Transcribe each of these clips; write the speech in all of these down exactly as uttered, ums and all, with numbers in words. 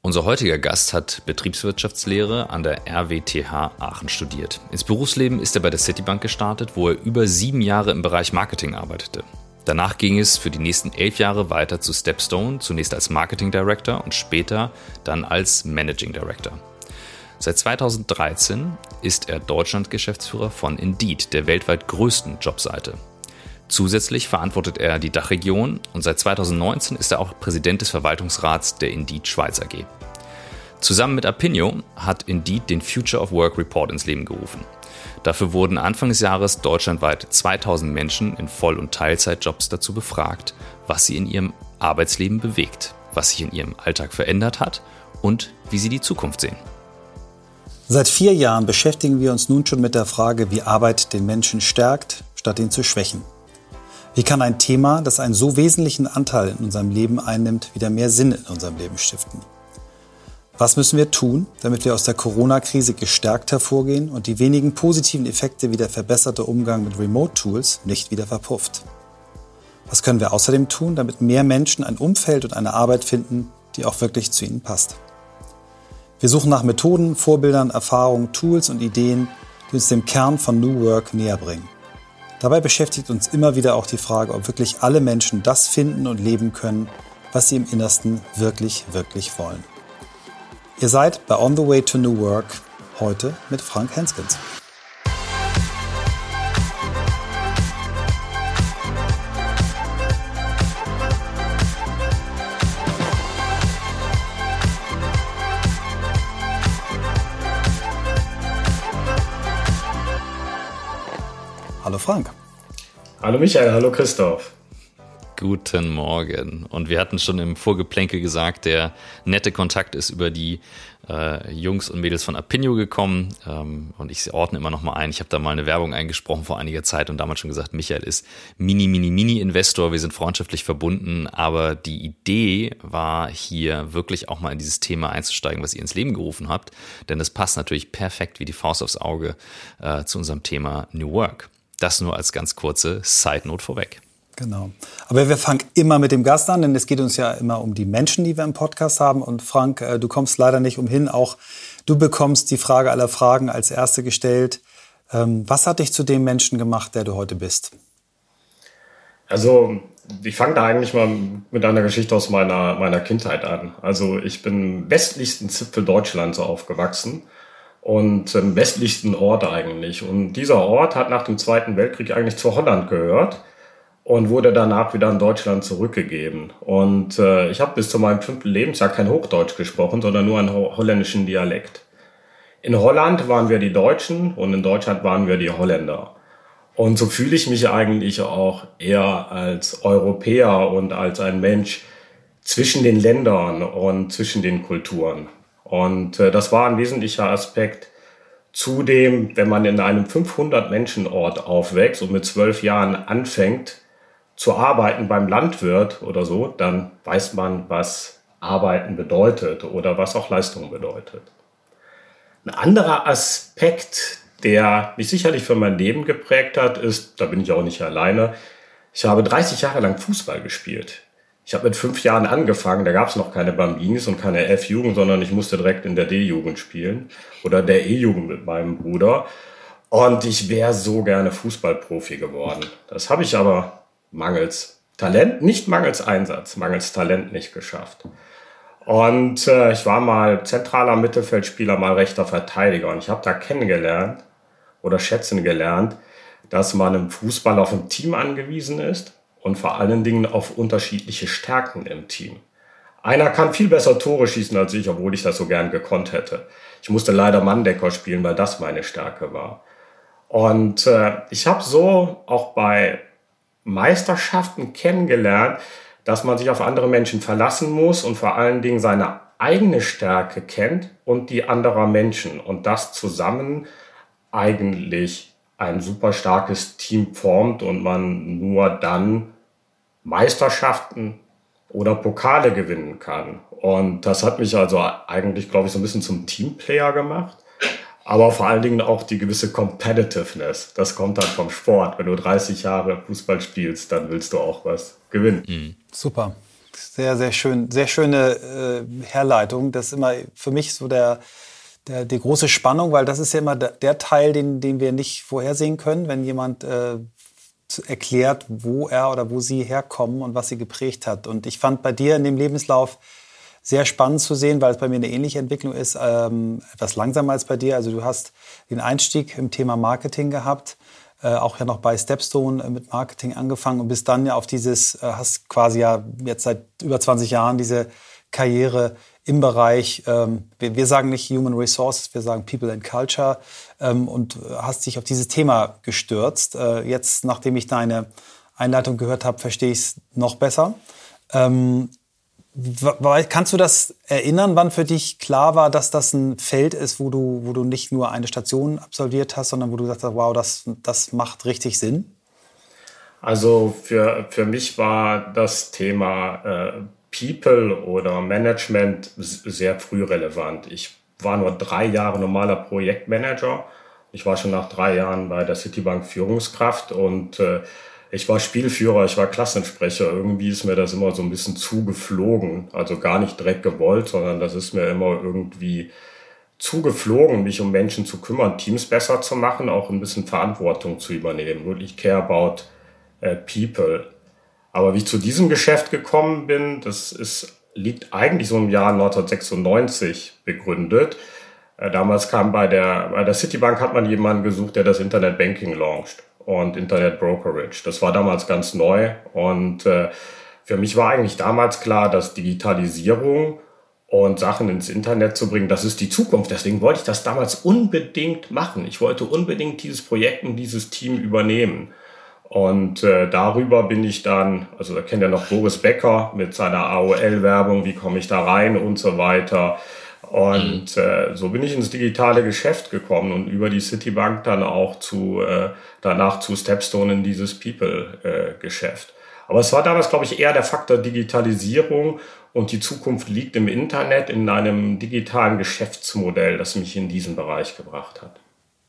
Unser heutiger Gast hat Betriebswirtschaftslehre an der R W T H Aachen studiert. Ins Berufsleben ist er bei der Citibank gestartet, wo er über sieben Jahre im Bereich Marketing arbeitete. Danach ging es für die nächsten elf Jahre weiter zu Stepstone, zunächst als Marketing Director und später dann als Managing Director. Seit zweitausenddreizehn ist er Deutschland-Geschäftsführer von Indeed, der weltweit größten Jobseite. Zusätzlich verantwortet er die Dachregion und seit zweitausendneunzehn ist er auch Präsident des Verwaltungsrats der Indeed Schweiz A G. Zusammen mit Apinio hat Indeed den Future of Work Report ins Leben gerufen. Dafür wurden Anfang des Jahres deutschlandweit zweitausend Menschen in Voll- und Teilzeitjobs dazu befragt, was sie in ihrem Arbeitsleben bewegt, was sich in ihrem Alltag verändert hat und wie sie die Zukunft sehen. Seit vier Jahren beschäftigen wir uns nun schon mit der Frage, wie Arbeit den Menschen stärkt, statt ihn zu schwächen. Wie kann ein Thema, das einen so wesentlichen Anteil in unserem Leben einnimmt, wieder mehr Sinn in unserem Leben stiften? Was müssen wir tun, damit wir aus der Corona-Krise gestärkt hervorgehen und die wenigen positiven Effekte wie der verbesserte Umgang mit Remote-Tools nicht wieder verpufft? Was können wir außerdem tun, damit mehr Menschen ein Umfeld und eine Arbeit finden, die auch wirklich zu ihnen passt? Wir suchen nach Methoden, Vorbildern, Erfahrungen, Tools und Ideen, die uns dem Kern von New Work näher bringen. Dabei beschäftigt uns immer wieder auch die Frage, ob wirklich alle Menschen das finden und leben können, was sie im Innersten wirklich, wirklich wollen. Ihr seid bei On the Way to New Work, heute mit Frank Henskens. Hallo Frank. Hallo Michael, hallo Christoph. Guten Morgen. Und wir hatten schon im Vorgeplänkel gesagt, der nette Kontakt ist über die äh, Jungs und Mädels von Apinio gekommen. Ähm, und ich ordne immer noch mal ein. Ich habe da mal eine Werbung eingesprochen vor einiger Zeit und damals schon gesagt, Michael ist Mini, Mini, Mini-Investor. Wir sind freundschaftlich verbunden. Aber die Idee war hier wirklich auch mal in dieses Thema einzusteigen, was ihr ins Leben gerufen habt. Denn das passt natürlich perfekt wie die Faust aufs Auge äh, zu unserem Thema New Work. Das nur als ganz kurze Side-Note vorweg. Genau. Aber wir fangen immer mit dem Gast an, denn es geht uns ja immer um die Menschen, die wir im Podcast haben. Und Frank, du kommst leider nicht umhin. Auch du bekommst die Frage aller Fragen als erste gestellt. Was hat dich zu dem Menschen gemacht, der du heute bist? Also ich fange da eigentlich mal mit einer Geschichte aus meiner, meiner Kindheit an. Also ich bin im westlichsten Zipfel Deutschlands aufgewachsen. Und im westlichsten Ort eigentlich. Und dieser Ort hat nach dem Zweiten Weltkrieg eigentlich zu Holland gehört und wurde danach wieder in Deutschland zurückgegeben. Und äh, ich habe bis zu meinem fünften Lebensjahr kein Hochdeutsch gesprochen, sondern nur einen ho- holländischen Dialekt. In Holland waren wir die Deutschen und in Deutschland waren wir die Holländer. Und so fühle ich mich eigentlich auch eher als Europäer und als ein Mensch zwischen den Ländern und zwischen den Kulturen. Und äh, das war ein wesentlicher Aspekt. Zudem, wenn man in einem fünfhundert-Menschen-Ort aufwächst und mit zwölf Jahren anfängt zu arbeiten beim Landwirt oder so, dann weiß man, was Arbeiten bedeutet oder was auch Leistung bedeutet. Ein anderer Aspekt, der mich sicherlich für mein Leben geprägt hat, ist, da bin ich auch nicht alleine, ich habe dreißig Jahre lang Fußball gespielt. Ich habe mit fünf Jahren angefangen, da gab es noch keine Bambinis und keine F-Jugend, sondern ich musste direkt in der D-Jugend spielen oder der E-Jugend mit meinem Bruder. Und ich wäre so gerne Fußballprofi geworden. Das habe ich aber mangels Talent, nicht mangels Einsatz, mangels Talent nicht geschafft. Und äh, ich war mal zentraler Mittelfeldspieler, mal rechter Verteidiger. Und ich habe da kennengelernt oder schätzen gelernt, dass man im Fußball auf ein Team angewiesen ist. Und vor allen Dingen auf unterschiedliche Stärken im Team. Einer kann viel besser Tore schießen als ich, obwohl ich das so gern gekonnt hätte. Ich musste leider Manndecker spielen, weil das meine Stärke war. Und äh, ich habe so auch bei Meisterschaften kennengelernt, dass man sich auf andere Menschen verlassen muss und vor allen Dingen seine eigene Stärke kennt und die anderer Menschen. Und das zusammen eigentlich ein super starkes Team formt und man nur dann Meisterschaften oder Pokale gewinnen kann. Und das hat mich also eigentlich, glaube ich, so ein bisschen zum Teamplayer gemacht. Aber vor allen Dingen auch die gewisse Competitiveness. Das kommt dann vom Sport. Wenn du dreißig Jahre Fußball spielst, dann willst du auch was gewinnen. Mhm. Super. Sehr, sehr schön. Sehr schöne äh, Herleitung. Das ist immer für mich so der, der, die große Spannung, weil das ist ja immer der, der Teil, den, den wir nicht vorhersehen können, wenn jemand äh, erklärt, wo er oder wo sie herkommen und was sie geprägt hat. Und ich fand bei dir in dem Lebenslauf sehr spannend zu sehen, weil es bei mir eine ähnliche Entwicklung ist, ähm, etwas langsamer als bei dir. Also du hast den Einstieg im Thema Marketing gehabt, äh, auch ja noch bei Stepstone äh, mit Marketing angefangen und bist dann ja auf dieses, äh, hast quasi ja jetzt seit über zwanzig Jahren diese Karriere im Bereich, ähm, wir, wir sagen nicht Human Resources, wir sagen People and Culture, ähm, und hast dich auf dieses Thema gestürzt. Äh, jetzt, nachdem ich deine Einleitung gehört habe, verstehe ich es noch besser. Ähm, Kannst du das erinnern, wann für dich klar war, dass das ein Feld ist, wo du, wo du nicht nur eine Station absolviert hast, sondern wo du gesagt hast, wow, das, das macht richtig Sinn? Also für, für mich war das Thema äh, People oder Management sehr früh relevant. Ich war nur drei Jahre normaler Projektmanager. Ich war schon nach drei Jahren bei der Citibank Führungskraft und äh, ich war Spielführer, ich war Klassensprecher. Irgendwie ist mir das immer so ein bisschen zugeflogen. Also gar nicht direkt gewollt, sondern das ist mir immer irgendwie zugeflogen, mich um Menschen zu kümmern, Teams besser zu machen, auch ein bisschen Verantwortung zu übernehmen. Wirklich care about uh, people. Aber wie ich zu diesem Geschäft gekommen bin, das ist, liegt eigentlich so im Jahr neunzehnhundertsechsundneunzig begründet. Äh, damals kam bei der, bei der Citibank hat man jemanden gesucht, der das Internetbanking launcht. Und Internet Brokerage. Das war damals ganz neu und äh, für mich war eigentlich damals klar, dass Digitalisierung und Sachen ins Internet zu bringen, das ist die Zukunft. Deswegen wollte ich das damals unbedingt machen. Ich wollte unbedingt dieses Projekt und dieses Team übernehmen. Und äh, darüber bin ich dann, also da kennt ihr noch Boris Becker mit seiner A O L-Werbung, wie komme ich da rein und so weiter. Und äh, so bin ich ins digitale Geschäft gekommen und über die Citibank dann auch zu äh, danach zu Stepstone in dieses People-Geschäft. Äh, Aber es war damals, glaube ich, eher der Faktor Digitalisierung und die Zukunft liegt im Internet, in einem digitalen Geschäftsmodell, das mich in diesen Bereich gebracht hat.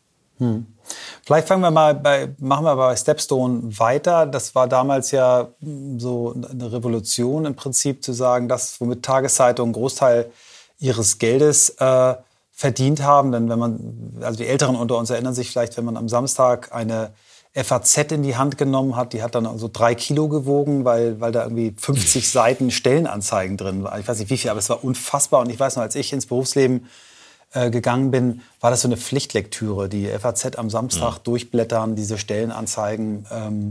Hm. Vielleicht fangen wir mal bei, machen wir bei Stepstone weiter. Das war damals ja so eine Revolution im Prinzip, zu sagen, dass womit Tageszeitungen einen Großteil ihres Geldes äh, verdient haben. Denn wenn man, also die Älteren unter uns erinnern sich vielleicht, wenn man am Samstag eine F A Z in die Hand genommen hat, die hat dann so drei Kilo gewogen, weil, weil da irgendwie fünfzig Seiten Stellenanzeigen drin waren. Ich weiß nicht wie viel, aber es war unfassbar. Und ich weiß noch, als ich ins Berufsleben äh, gegangen bin, war das so eine Pflichtlektüre, die F A Z am Samstag ja. durchblättern, diese Stellenanzeigen. Ähm,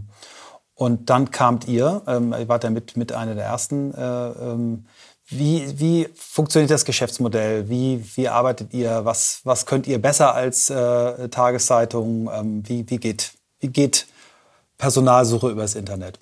und dann kamt ihr, ähm, ihr wart ja mit, mit einer der ersten. Äh, ähm, Wie, wie funktioniert das Geschäftsmodell? Wie, wie arbeitet ihr? Was, was könnt ihr besser als äh, Tageszeitung? Ähm, wie, wie, geht, wie geht Personalsuche übers Internet?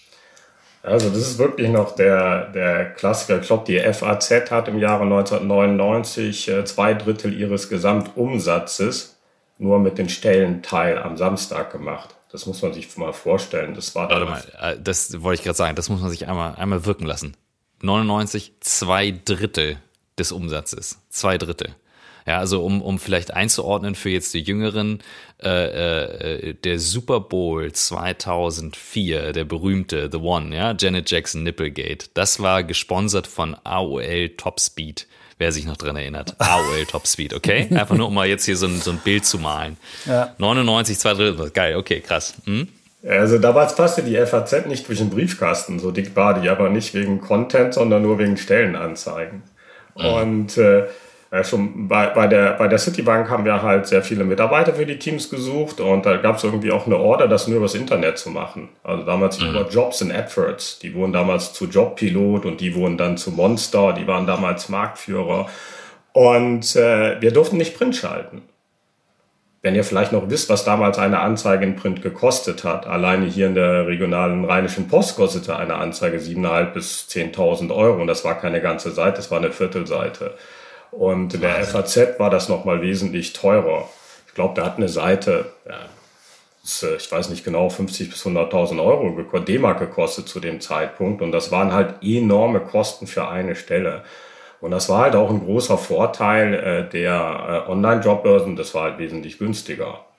Also das ist wirklich noch der, der Klassiker. Ich glaube, die F A Z hat im Jahre neunzehnhundertneunundneunzig äh, zwei Drittel ihres Gesamtumsatzes nur mit den Stellenteil am Samstag gemacht. Das muss man sich mal vorstellen. Das war Warte mal, das wollte ich gerade sagen. Das muss man sich einmal, einmal wirken lassen. neunundneunzig, zwei Drittel des Umsatzes. Zwei Drittel. Ja, also um, um vielleicht einzuordnen für jetzt die Jüngeren, äh, äh, der Super Bowl zweitausendvier, der berühmte The One, ja, Janet Jackson Nipplegate, das war gesponsert von A O L Top Speed, wer sich noch dran erinnert. A O L Top Speed, okay? Einfach nur, um mal jetzt hier so ein, so ein Bild zu malen. Ja. neunundneunzig, zwei Drittel, geil, okay, krass. Hm? Also damals passte die F A Z nicht durch den Briefkasten, so dick war die, aber nicht wegen Content, sondern nur wegen Stellenanzeigen. Mhm. Und äh, schon bei, bei der bei der Citibank haben wir halt sehr viele Mitarbeiter für die Teams gesucht und da gab es irgendwie auch eine Order, das nur übers Internet zu machen. Also damals mhm. über Jobs and Adverts. Die wurden damals zu Jobpilot und die wurden dann zu Monster, die waren damals Marktführer. Und äh, wir durften nicht Print schalten. Wenn ihr vielleicht noch wisst, was damals eine Anzeige in Print gekostet hat, alleine hier in der regionalen Rheinischen Post kostete eine Anzeige siebentausendfünfhundert bis zehntausend Euro und das war keine ganze Seite, das war eine Viertelseite. Und in der F A Z war das nochmal wesentlich teurer. Ich glaube, da hat eine Seite, ja, das, ich weiß nicht genau, fünfzig bis hunderttausend Euro D-Mark gekostet zu dem Zeitpunkt und das waren halt enorme Kosten für eine Stelle. Und das war halt auch ein großer Vorteil äh, der äh, Online-Jobbörsen, das war halt wesentlich günstiger.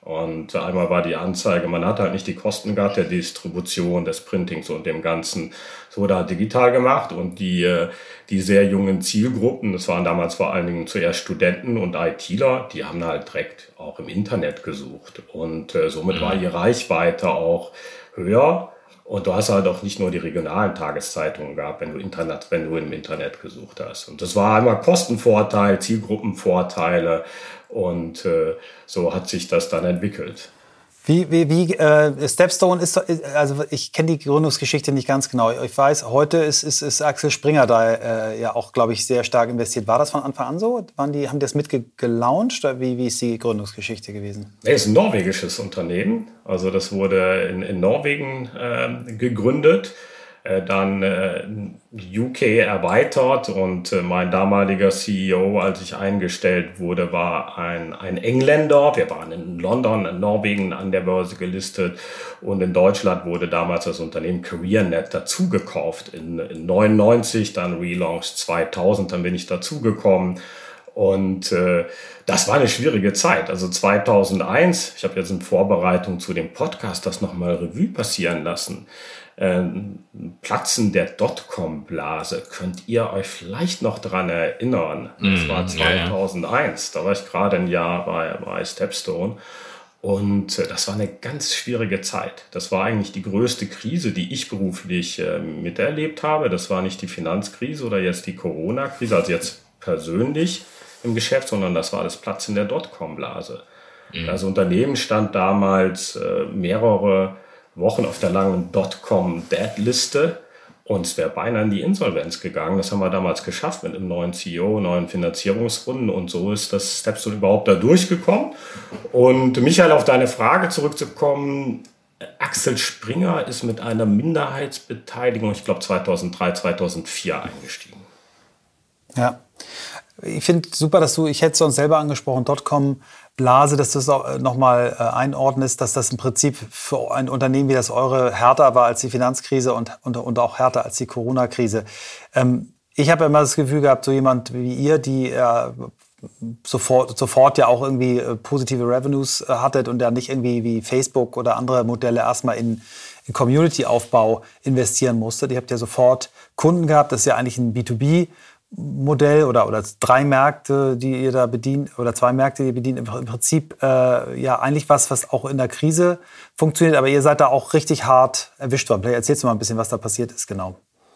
Und einmal war die Anzeige, man hat halt nicht die Kosten gehabt der Distribution, des Printings und dem Ganzen. So da digital gemacht und die, die sehr jungen Zielgruppen, das waren damals vor allen Dingen zuerst Studenten und ITler, die haben halt direkt auch im Internet gesucht. Und äh, somit war die Reichweite auch höher. Und du hast halt auch nicht nur die regionalen Tageszeitungen gehabt, wenn du Internet, wenn du im Internet gesucht hast. Und das war einmal Kostenvorteil, Zielgruppenvorteile und äh, so hat sich das dann entwickelt. Wie, wie, wie äh, Stepstone ist, also ich kenne die Gründungsgeschichte nicht ganz genau. Ich weiß, heute ist, ist, ist Axel Springer da äh, ja auch, glaube ich, sehr stark investiert. War das von Anfang an so? Waren die, haben die das mitgelauncht? Wie, wie ist die Gründungsgeschichte gewesen? Es ist ein norwegisches Unternehmen. Also das wurde in, in Norwegen äh, gegründet. Dann äh, U K erweitert und äh, mein damaliger C E O, als ich eingestellt wurde, war ein, ein Engländer. Wir waren in London, in Norwegen an der Börse gelistet und in Deutschland wurde damals das Unternehmen CareerNet dazugekauft. In, in neunundneunzig, dann relaunched zweitausend, dann bin ich dazugekommen. Und äh, das war eine schwierige Zeit. Also zweitausendeins, ich habe jetzt in Vorbereitung zu dem Podcast das nochmal Revue passieren lassen. Ähm, Platzen der Dotcom-Blase. Könnt ihr euch vielleicht noch dran erinnern? Das mm, war zweitausendeins. Ja, ja. Da war ich gerade ein Jahr bei, bei Stepstone. Und äh, das war eine ganz schwierige Zeit. Das war eigentlich die größte Krise, die ich beruflich äh, miterlebt habe. Das war nicht die Finanzkrise oder jetzt die Corona-Krise, also jetzt persönlich im Geschäft, sondern das war das Platzen der Dotcom-Blase. Mm. Das Unternehmen stand damals äh, mehrere Wochen auf der langen Dotcom-Dead-Liste und es wäre beinahe in die Insolvenz gegangen. Das haben wir damals geschafft mit einem neuen C E O, neuen Finanzierungsrunden und so ist das Stepstone überhaupt da durchgekommen. Und Michael, auf deine Frage zurückzukommen, Axel Springer ist mit einer Minderheitsbeteiligung, ich glaube zweitausenddrei, zweitausendvier eingestiegen. Ja, ich finde super, dass du, ich hätte es uns selber angesprochen, Dotcom-Blase, dass du es auch nochmal äh, einordnest, dass das im Prinzip für ein Unternehmen wie das eure härter war als die Finanzkrise und, und, und auch härter als die Corona-Krise. Ähm, ich habe immer das Gefühl gehabt, so jemand wie ihr, die äh, sofort, sofort ja auch irgendwie äh, positive Revenues äh, hattet und ja nicht irgendwie wie Facebook oder andere Modelle erstmal in, in Community-Aufbau investieren musstet. Ihr habt ja sofort Kunden gehabt, das ist ja eigentlich ein B zwei B Modell oder, oder drei Märkte, die ihr da bedient, oder zwei Märkte, die ihr bedient, im Prinzip äh, ja eigentlich was, was auch in der Krise funktioniert, aber ihr seid da auch richtig hart erwischt worden. Vielleicht erzählst du mal ein bisschen, was da passiert ist, genau.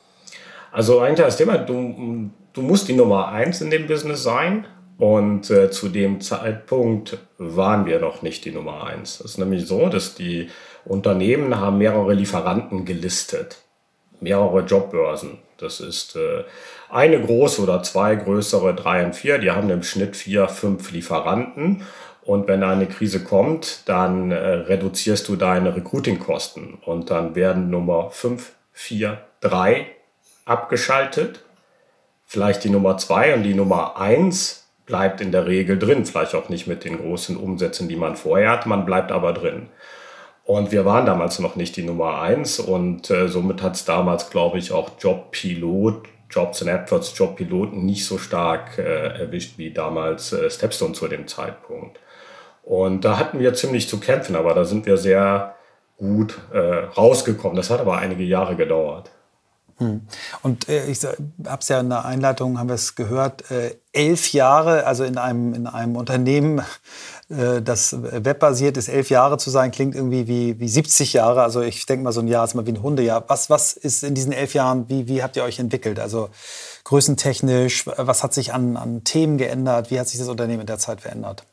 Also eigentlich das Thema, du, du musst die Nummer eins in dem Business sein und äh, zu dem Zeitpunkt waren wir noch nicht die Nummer eins. Es ist nämlich so, dass die Unternehmen haben mehrere Lieferanten gelistet, mehrere Jobbörsen. Das ist äh, eine große oder zwei größere, drei und vier. Die haben im Schnitt vier, fünf Lieferanten. Und wenn eine Krise kommt, dann äh, reduzierst du deine Recruiting-Kosten. Und dann werden Nummer fünf, vier, drei abgeschaltet. Vielleicht die Nummer zwei und die Nummer eins bleibt in der Regel drin. Vielleicht auch nicht mit den großen Umsätzen, die man vorher hat. Man bleibt aber drin. Und wir waren damals noch nicht die Nummer eins und äh, somit hat es damals, glaube ich, auch Jobpilot, Jobs and Adverts, Jobpiloten nicht so stark äh, erwischt wie damals äh, Stepstone zu dem Zeitpunkt. Und da hatten wir ziemlich zu kämpfen, aber da sind wir sehr gut äh, rausgekommen. Das hat aber einige Jahre gedauert. Hm. Und äh, ich habe es ja in der Einleitung, haben wir es gehört, äh, elf Jahre, also in einem, in einem Unternehmen, äh, das webbasiert ist, elf Jahre zu sein, klingt irgendwie wie, wie siebzig Jahre. Also ich denke mal, so ein Jahr ist mal wie ein Hundejahr. Was, was ist in diesen elf Jahren, wie, wie habt ihr euch entwickelt? Also größentechnisch, was hat sich an, an Themen geändert? Wie hat sich das Unternehmen in der Zeit verändert?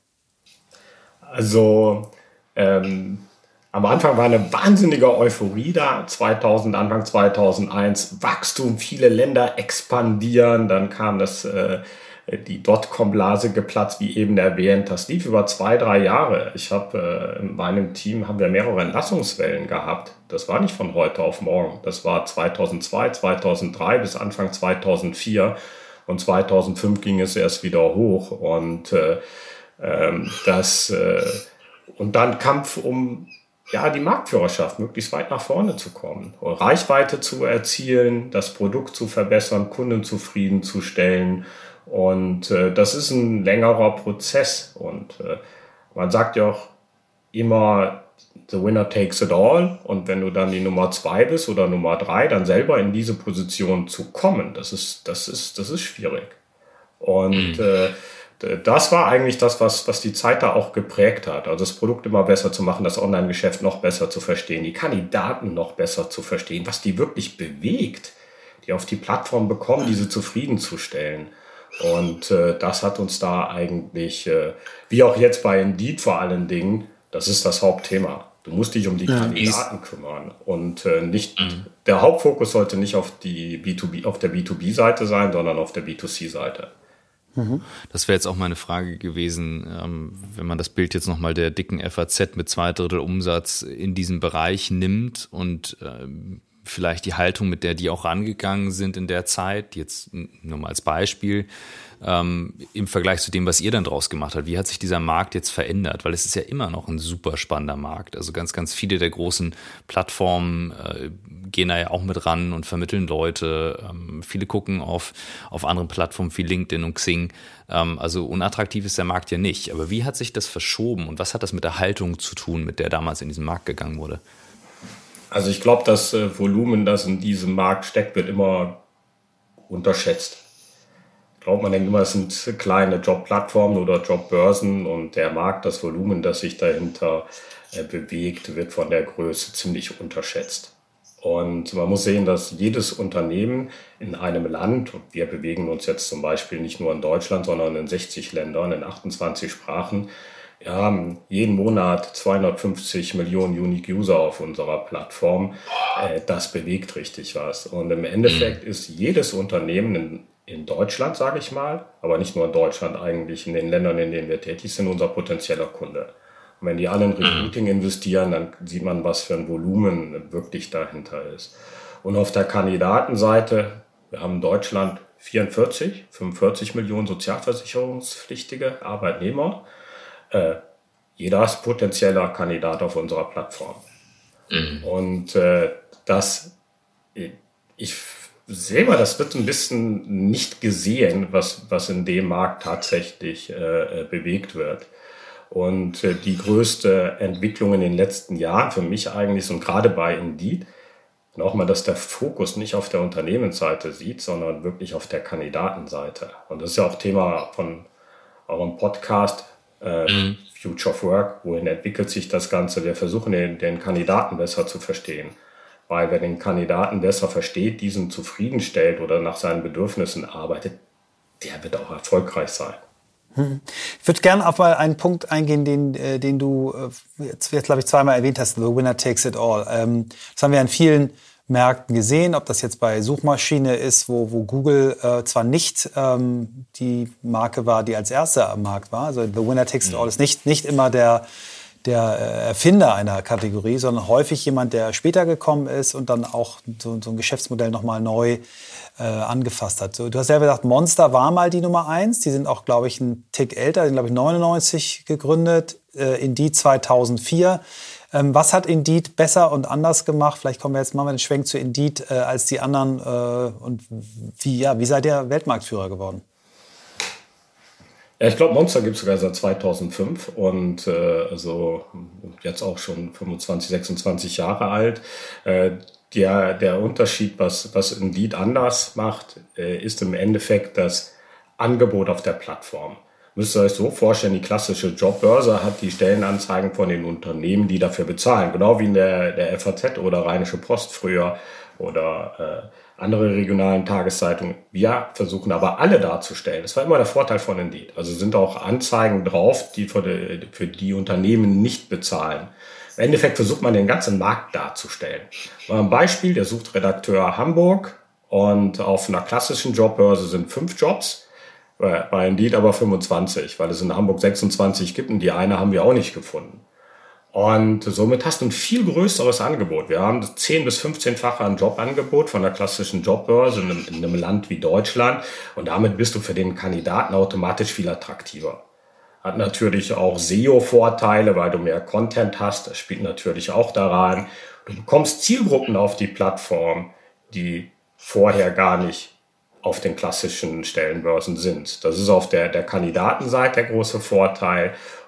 Also ähm am Anfang war eine wahnsinnige Euphorie da, zweitausend, Anfang zweitausendeins, Wachstum, viele Länder expandieren, dann kam das, äh, die Dotcom-Blase geplatzt, wie eben erwähnt, das lief über zwei, drei Jahre. Ich habe äh, in meinem Team haben wir mehrere Entlassungswellen gehabt, das war nicht von heute auf morgen, das war zweitausendzwei, zweitausenddrei bis Anfang zweitausendvier und zweitausendfünf ging es erst wieder hoch und äh, äh, das äh, und dann Kampf um ja, die Marktführerschaft, möglichst weit nach vorne zu kommen, Reichweite zu erzielen, das Produkt zu verbessern, Kunden zufriedenzustellen. Und äh, das ist ein längerer Prozess. Und äh, man sagt ja auch, immer the winner takes it all. Und wenn du dann die Nummer zwei bist oder Nummer drei, dann selber in diese Position zu kommen, das ist, das ist, das ist schwierig. Und mhm. äh, das war eigentlich das, was, was die Zeit da auch geprägt hat. Also das Produkt immer besser zu machen, das Online-Geschäft noch besser zu verstehen, die Kandidaten noch besser zu verstehen, was die wirklich bewegt, die auf die Plattform bekommen, diese zufriedenzustellen. Und äh, das hat uns da eigentlich, äh, wie auch jetzt bei Indeed vor allen Dingen, das ist das Hauptthema. Du musst dich um die ja, Kandidaten kümmern und äh, nicht, mhm. der Hauptfokus sollte nicht auf die B zwei B, auf der B zwei B-Seite sein, sondern auf der B zwei C-Seite. Mhm. Das wäre jetzt auch meine Frage gewesen, ähm, wenn man das Bild jetzt nochmal der dicken F A Z mit zwei Drittel Umsatz in diesem Bereich nimmt und ähm, vielleicht die Haltung, mit der die auch rangegangen sind in der Zeit, jetzt nur mal als Beispiel, ähm, im Vergleich zu dem, was ihr dann draus gemacht habt. Wie hat sich dieser Markt jetzt verändert? Weil es ist ja immer noch ein super spannender Markt. Also ganz, ganz viele der großen Plattformen äh, gehen da ja auch mit ran und vermitteln Leute. Ähm, viele gucken auf, auf anderen Plattformen wie LinkedIn und Xing. Ähm, also unattraktiv ist der Markt ja nicht. Aber wie hat sich das verschoben und was hat das mit der Haltung zu tun, mit der damals in diesen Markt gegangen wurde? Also ich glaube, das äh, Volumen, das in diesem Markt steckt, wird immer unterschätzt. Ich glaube, man denkt immer, es sind kleine Jobplattformen oder Jobbörsen und der Markt, das Volumen, das sich dahinter äh, bewegt, wird von der Größe ziemlich unterschätzt. Und man muss sehen, dass jedes Unternehmen in einem Land, und wir bewegen uns jetzt zum Beispiel nicht nur in Deutschland, sondern in sechzig Ländern, in achtundzwanzig Sprachen, wir haben jeden Monat zweihundertfünfzig Millionen Unique User auf unserer Plattform. Äh, das bewegt richtig was. Und im Endeffekt mhm. ist jedes Unternehmen in, in Deutschland, sage ich mal, aber nicht nur in Deutschland, eigentlich in den Ländern, in denen wir tätig sind, unser potenzieller Kunde. Und wenn die alle in Recruiting investieren, dann sieht man, was für ein Volumen wirklich dahinter ist. Und auf der Kandidatenseite, wir haben in Deutschland vierundvierzig, fünfundvierzig Millionen sozialversicherungspflichtige Arbeitnehmer. Äh, jeder ist potenzieller Kandidat auf unserer Plattform. Mhm. Und äh, das, ich sehe mal, das wird ein bisschen nicht gesehen, was, was in dem Markt tatsächlich äh, bewegt wird. Und äh, die größte Entwicklung in den letzten Jahren für mich eigentlich, und gerade bei Indeed, auch mal, dass der Fokus nicht auf der Unternehmensseite sieht, sondern wirklich auf der Kandidatenseite. Und das ist ja auch Thema von eurem Podcast, Äh, mhm. Future of Work, wohin entwickelt sich das Ganze? Wir versuchen den, den Kandidaten besser zu verstehen, weil wer den Kandidaten besser versteht, diesen zufriedenstellt oder nach seinen Bedürfnissen arbeitet, der wird auch erfolgreich sein. Hm. Ich würde gerne auf mal einen Punkt eingehen, den, äh, den du jetzt, jetzt glaube ich zweimal erwähnt hast, the winner takes it all. Ähm, das haben wir an vielen Märkten gesehen, ob das jetzt bei Suchmaschine ist, wo, wo Google äh, zwar nicht ähm, die Marke war, die als erste am Markt war, also the winner takes it all ist nicht, nicht immer der, der Erfinder einer Kategorie, sondern häufig jemand, der später gekommen ist und dann auch so, so ein Geschäftsmodell nochmal neu äh, angefasst hat. So, du hast selber gesagt, Monster war mal die Nummer eins, die sind auch, glaube ich, einen Tick älter, die sind, glaube ich, neunundneunzig gegründet, äh, Indeed zweitausendvier. Ähm, was hat Indeed besser und anders gemacht? Vielleicht kommen wir jetzt, machen wir den Schwenk zu Indeed äh, als die anderen. Äh, und wie, ja, wie seid ihr Weltmarktführer geworden? Ja, ich glaube, Monster gibt es sogar seit zweitausendfünf und äh, also jetzt auch schon fünfundzwanzig, sechsundzwanzig Jahre alt. Äh, der, der Unterschied, was, was Indeed anders macht, äh, ist im Endeffekt das Angebot auf der Plattform. Müsst ihr euch so vorstellen, die klassische Jobbörse hat die Stellenanzeigen von den Unternehmen, die dafür bezahlen. Genau wie in der, der F A Z oder Rheinische Post früher oder äh, andere regionalen Tageszeitungen. Wir versuchen aber alle darzustellen. Das war immer der Vorteil von Indeed. Also sind auch Anzeigen drauf, die für die, für die Unternehmen nicht bezahlen. Im Endeffekt versucht man den ganzen Markt darzustellen. Mal ein Beispiel, der sucht Redakteur Hamburg und auf einer klassischen Jobbörse sind fünf Jobs. Bei Indeed aber fünfundzwanzig, weil es in Hamburg sechsundzwanzig gibt und die eine haben wir auch nicht gefunden. Und somit hast du ein viel größeres Angebot. Wir haben zehn bis fünfzehnfache ein Jobangebot von der klassischen Jobbörse in einem, in einem Land wie Deutschland und damit bist du für den Kandidaten automatisch viel attraktiver. Hat natürlich auch S E O-Vorteile, weil du mehr Content hast, das spielt natürlich auch da rein. Du bekommst Zielgruppen auf die Plattform, die vorher gar nicht auf den klassischen Stellenbörsen sind. Das ist auf der, der Kandidatenseite der große Vorteil.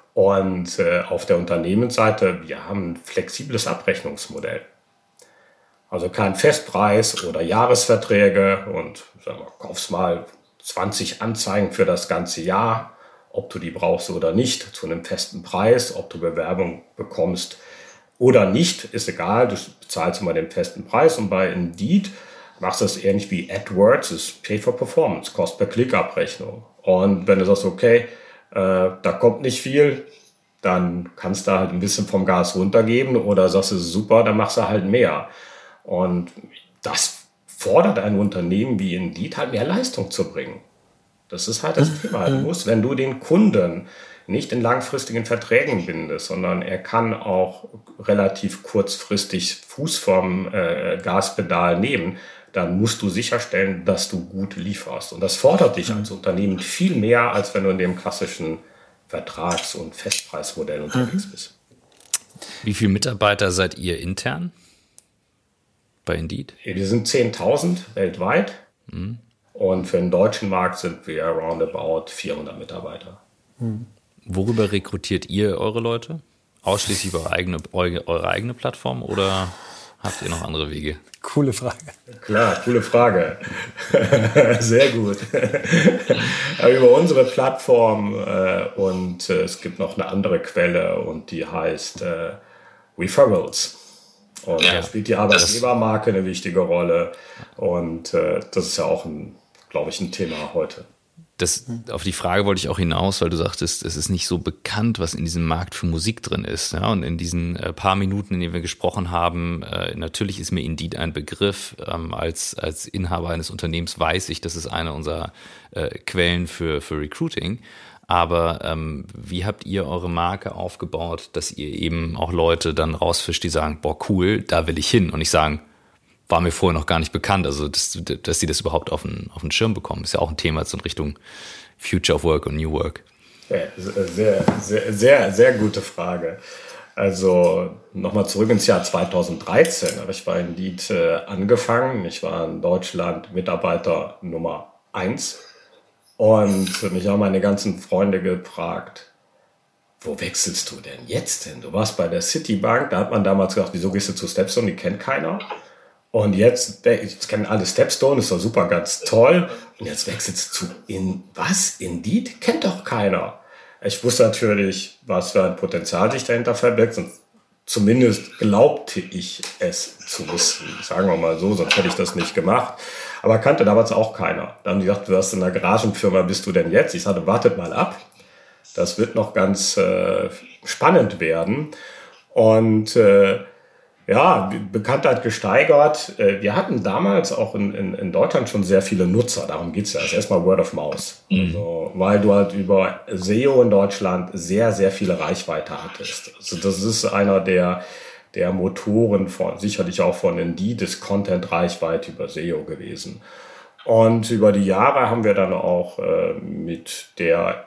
Und äh, auf der Unternehmensseite, wir haben ein flexibles Abrechnungsmodell. Also kein Festpreis oder Jahresverträge und sagen wir, kaufst mal zwanzig Anzeigen für das ganze Jahr, ob du die brauchst oder nicht, zu einem festen Preis, ob du Bewerbung bekommst oder nicht, ist egal, du bezahlst immer den festen Preis. Und bei Indeed machst du das ähnlich wie AdWords, ist Pay for Performance, Kost per Klick-Abrechnung. Und wenn du sagst, okay, äh, da kommt nicht viel, dann kannst du halt ein bisschen vom Gas runtergeben oder sagst du, super, dann machst du halt mehr. Und das fordert ein Unternehmen wie Indeed halt mehr Leistung zu bringen. Das ist halt das Thema. Du musst, wenn du den Kunden nicht in langfristigen Verträgen bindest, sondern er kann auch relativ kurzfristig Fuß vom äh, Gaspedal nehmen, dann musst du sicherstellen, dass du gut lieferst. Und das fordert dich als Unternehmen viel mehr, als wenn du in dem klassischen Vertrags- und Festpreismodell unterwegs bist. Wie viele Mitarbeiter seid ihr intern bei Indeed? Wir sind zehntausend weltweit mhm. und für den deutschen Markt sind wir roundabout vierhundert Mitarbeiter. Mhm. Worüber rekrutiert ihr eure Leute? Ausschließlich über eigene, eure, eure eigene Plattform oder habt ihr noch andere Wege? Coole Frage. Klar, coole Frage. Sehr gut. Aber über unsere Plattform äh, und äh, es gibt noch eine andere Quelle und die heißt äh, Referrals. Und ja, da spielt die Arbeitgebermarke eine wichtige Rolle und äh, das ist ja auch, ein, glaube ich, ein Thema heute. Das, auf die Frage wollte ich auch hinaus, weil du sagtest, es ist nicht so bekannt, was in diesem Markt für Musik drin ist. Ja? Und in diesen äh, paar Minuten, in denen wir gesprochen haben, äh, natürlich ist mir Indeed ein Begriff. Ähm, als, als Inhaber eines Unternehmens weiß ich, das ist eine unserer äh, Quellen für, für Recruiting. Aber ähm, wie habt ihr eure Marke aufgebaut, dass ihr eben auch Leute dann rausfischt, die sagen, boah, cool, da will ich hin. Und nicht sagen, war mir vorher noch gar nicht bekannt, also dass, dass sie das überhaupt auf den, auf den Schirm bekommen. Ist ja auch ein Thema so in Richtung Future of Work und New Work. Ja, sehr, sehr, sehr, sehr gute Frage. Also nochmal zurück ins Jahr zweitausenddreizehn habe ich bei Indeed äh, angefangen. Ich war in Deutschland Mitarbeiter Nummer eins und mich haben meine ganzen Freunde gefragt, wo wechselst du denn jetzt hin? Du warst bei der Citibank, da hat man damals gedacht, wieso gehst du zu Stepstone, die kennt keiner. Und jetzt, jetzt kennen alle Stepstone, ist doch super, ganz toll. Und jetzt wechselst du zu in was? Indeed? Kennt doch keiner. Ich wusste natürlich, was für ein Potenzial sich dahinter verbirgt. Und zumindest glaubte ich es zu wissen. Sagen wir mal so, sonst hätte ich das nicht gemacht. Aber kannte damals auch keiner. Dann haben die gesagt, du hast in einer Garagenfirma, bist du denn jetzt? Ich sagte, wartet mal ab. Das wird noch ganz äh, spannend werden. Und äh, ja, Bekanntheit gesteigert. Wir hatten damals auch in, in, in Deutschland schon sehr viele Nutzer. Darum geht's ja. Also erstmal Word of Mouth. Mhm. Also, weil du halt über S E O in Deutschland sehr, sehr viele Reichweite hattest. Also das ist einer der, der Motoren von, sicherlich auch von Indeed, ist Content-Reichweite über S E O gewesen. Und über die Jahre haben wir dann auch äh, mit der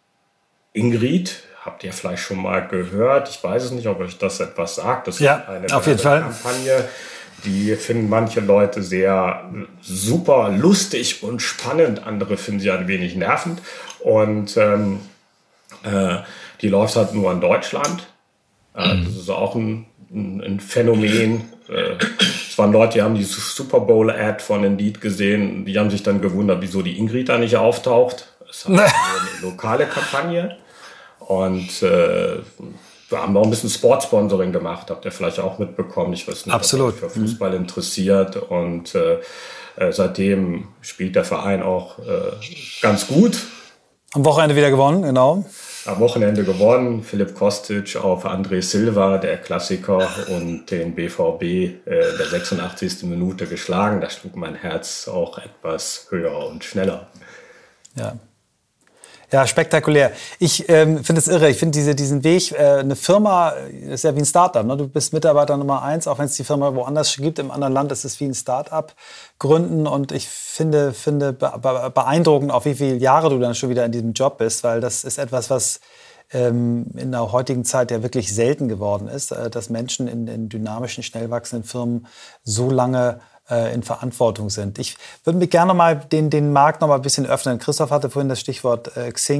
Ingrid, habt ihr vielleicht schon mal gehört? Ich weiß es nicht, ob euch das etwas sagt. Das ja, ist eine auf jeden Fall. Kampagne, die finden manche Leute sehr super lustig und spannend. Andere finden sie ein wenig nervend. Und ähm, äh, die läuft halt nur in Deutschland. Äh, mhm. Das ist auch ein, ein, ein Phänomen. Äh, es waren Leute, die haben die Super Bowl-Ad von Indeed gesehen. Die haben sich dann gewundert, wieso die Ingrid da nicht auftaucht. Es ist halt eine lokale Kampagne. Und äh, wir haben auch ein bisschen Sportsponsoring gemacht, habt ihr vielleicht auch mitbekommen. Ich weiß nicht, Absolut. ob euch für Fußball mhm. interessiert. Und äh, seitdem spielt der Verein auch äh, ganz gut. Am Wochenende wieder gewonnen, genau. Am Wochenende gewonnen. Philipp Kostic auf André Silva, der Klassiker, und den B V B äh, der sechsundachtzigsten Minute geschlagen. Da schlug mein Herz auch etwas höher und schneller. Ja. Ja, spektakulär. Ich ähm, finde es irre. Ich finde diese, diesen Weg, äh, eine Firma ist ja wie ein Startup. Ne? Du bist Mitarbeiter Nummer eins, auch wenn es die Firma woanders gibt, im anderen Land ist es wie ein Startup gründen. Und ich finde, finde beeindruckend, auf wie viele Jahre du dann schon wieder in diesem Job bist, weil das ist etwas, was ähm, in der heutigen Zeit ja wirklich selten geworden ist, äh, dass Menschen in, in dynamischen, schnell wachsenden Firmen so lange in Verantwortung sind. Ich würde mir gerne mal den, den Markt noch mal ein bisschen öffnen. Christoph hatte vorhin das Stichwort äh, Xing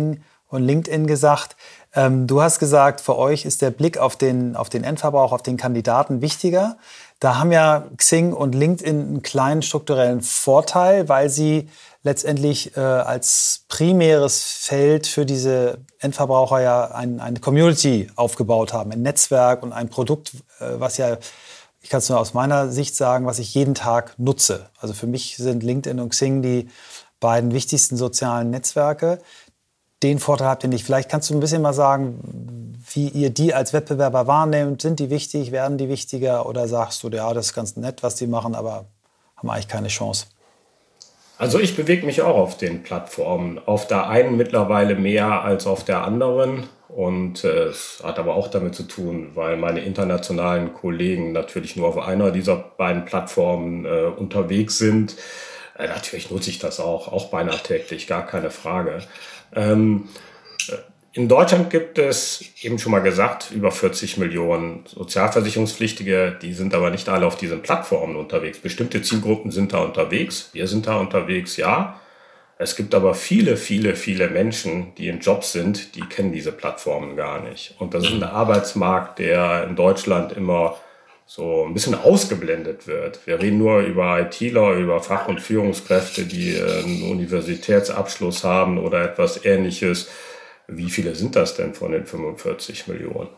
und LinkedIn gesagt. Ähm, du hast gesagt, für euch ist der Blick auf den, auf den Endverbrauch, auf den Kandidaten wichtiger. Da haben ja Xing und LinkedIn einen kleinen strukturellen Vorteil, weil sie letztendlich äh, als primäres Feld für diese Endverbraucher ja ein, eine Community aufgebaut haben, ein Netzwerk und ein Produkt, äh, was ja, ich kann es nur aus meiner Sicht sagen, was ich jeden Tag nutze. Also für mich sind LinkedIn und Xing die beiden wichtigsten sozialen Netzwerke. Den Vorteil habt ihr nicht. Vielleicht kannst du ein bisschen mal sagen, wie ihr die als Wettbewerber wahrnehmt. Sind die wichtig? Werden die wichtiger? Oder sagst du, ja, das ist ganz nett, was die machen, aber haben eigentlich keine Chance? Also ich bewege mich auch auf den Plattformen. Auf der einen mittlerweile mehr als auf der anderen. Und äh, es hat aber auch damit zu tun, weil meine internationalen Kollegen natürlich nur auf einer dieser beiden Plattformen äh, unterwegs sind. Äh, natürlich nutze ich das auch, auch beinahe täglich, gar keine Frage. Ähm, in Deutschland gibt es, eben schon mal gesagt, über vierzig Millionen Sozialversicherungspflichtige. Die sind aber nicht alle auf diesen Plattformen unterwegs. Bestimmte Zielgruppen sind da unterwegs. Wir sind da unterwegs, ja. Es gibt aber viele, viele, viele Menschen, die in Jobs sind, die kennen diese Plattformen gar nicht. Und das ist ein Arbeitsmarkt, der in Deutschland immer so ein bisschen ausgeblendet wird. Wir reden nur über ITler, über Fach- und Führungskräfte, die einen Universitätsabschluss haben oder etwas Ähnliches. Wie viele sind das denn von den fünfundvierzig Millionen?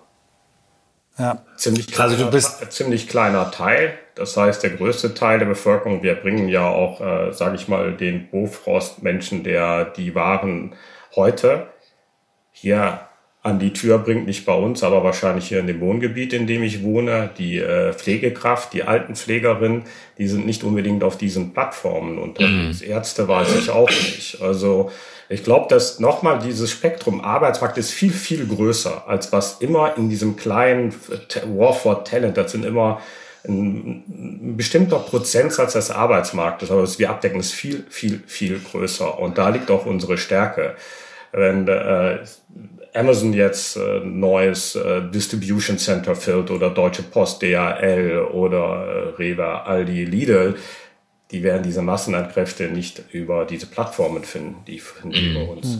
Ja. Ziemlich kleiner, also du bist ziemlich kleiner Teil. Das heißt, der größte Teil der Bevölkerung, wir bringen ja auch, äh, sage ich mal, den Bofrost-Menschen, der die Waren heute hier an die Tür bringt, nicht bei uns, aber wahrscheinlich hier in dem Wohngebiet, in dem ich wohne. Die äh, Pflegekraft, die Altenpflegerin, die sind nicht unbedingt auf diesen Plattformen unterwegs. Mhm. Ärzte weiß ich auch nicht. Also ich glaube, dass nochmal dieses Spektrum Arbeitsmarkt ist viel, viel größer, als was immer in diesem kleinen War for Talent, das sind immer ein, ein bestimmter Prozentsatz des Arbeitsmarktes, aber was wir abdecken, ist viel, viel, viel größer. Und da liegt auch unsere Stärke. Wenn äh, Amazon jetzt äh, neues äh, Distribution Center füllt oder Deutsche Post, D H L oder äh, Rewe, Aldi, Lidl, die werden diese Massen an Kräfte nicht über diese Plattformen finden, die finden mhm. über uns.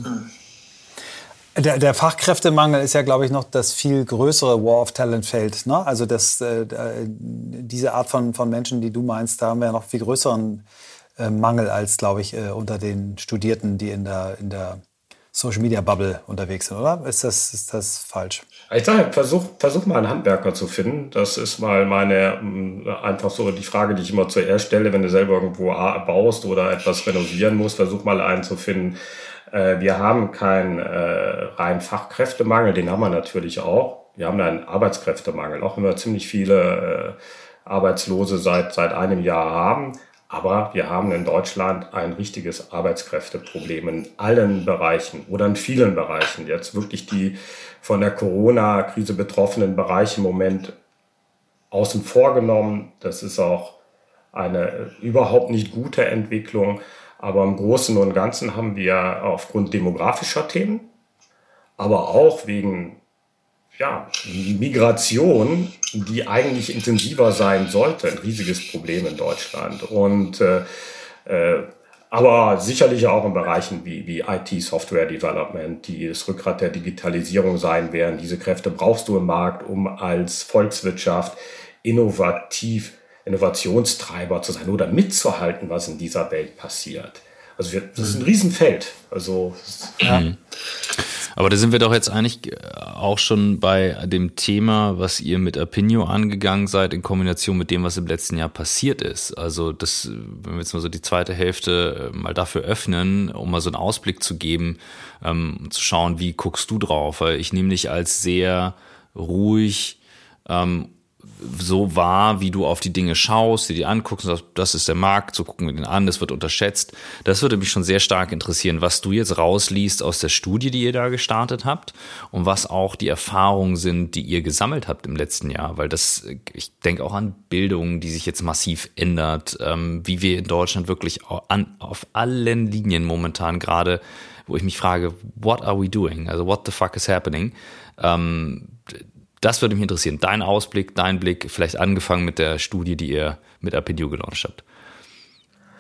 Der, der Fachkräftemangel ist ja, glaube ich, noch das viel größere War of Talent Feld. Ne? Also das, äh, diese Art von, von Menschen, die du meinst, da haben wir ja noch viel größeren äh, Mangel als, glaube ich, äh, unter den Studierten, die in der, in der Social-Media-Bubble unterwegs sind, oder? Ist das, ist das falsch? Ich sage, versuch, versuch mal einen Handwerker zu finden. Das ist mal meine, einfach so die Frage, die ich immer zuerst stelle, wenn du selber irgendwo baust oder etwas renovieren musst, versuch mal einen zu finden. Wir haben keinen reinen Fachkräftemangel, den haben wir natürlich auch. Wir haben einen Arbeitskräftemangel, auch wenn wir ziemlich viele Arbeitslose seit, seit einem Jahr haben. Aber wir haben in Deutschland ein richtiges Arbeitskräfteproblem in allen Bereichen oder in vielen Bereichen. Jetzt wirklich die von der Corona-Krise betroffenen Bereiche im Moment außen vor genommen. Das ist auch eine überhaupt nicht gute Entwicklung. Aber im Großen und Ganzen haben wir aufgrund demografischer Themen, aber auch wegen ja, Migration, die eigentlich intensiver sein sollte, ein riesiges Problem in Deutschland. Und äh, äh, aber sicherlich auch in Bereichen wie, wie I T, Software Development, die das Rückgrat der Digitalisierung sein werden. Diese Kräfte brauchst du im Markt, um als Volkswirtschaft innovativ, Innovationstreiber zu sein oder mitzuhalten, was in dieser Welt passiert. Also wir, das ist ein Riesenfeld. Also ja. Mhm. Aber da sind wir doch jetzt eigentlich auch schon bei dem Thema, was ihr mit Apinio angegangen seid, in Kombination mit dem, was im letzten Jahr passiert ist. Also das, wenn wir jetzt mal so die zweite Hälfte mal dafür öffnen, um mal so einen Ausblick zu geben, ähm, zu schauen, wie guckst du drauf? Weil ich nehme dich als sehr ruhig, ähm, so wahr, wie du auf die Dinge schaust, dir die anguckst und sagst, das ist der Markt, so gucken wir den an, das wird unterschätzt. Das würde mich schon sehr stark interessieren, was du jetzt rausliest aus der Studie, die ihr da gestartet habt und was auch die Erfahrungen sind, die ihr gesammelt habt im letzten Jahr, weil das, ich denke auch an Bildung, die sich jetzt massiv ändert, ähm, wie wir in Deutschland wirklich an, auf allen Linien momentan gerade, wo ich mich frage, what are we doing? Also what the fuck is happening? Ähm, Das würde mich interessieren. Dein Ausblick, dein Blick, vielleicht angefangen mit der Studie, die ihr mit Apinio gelauncht habt.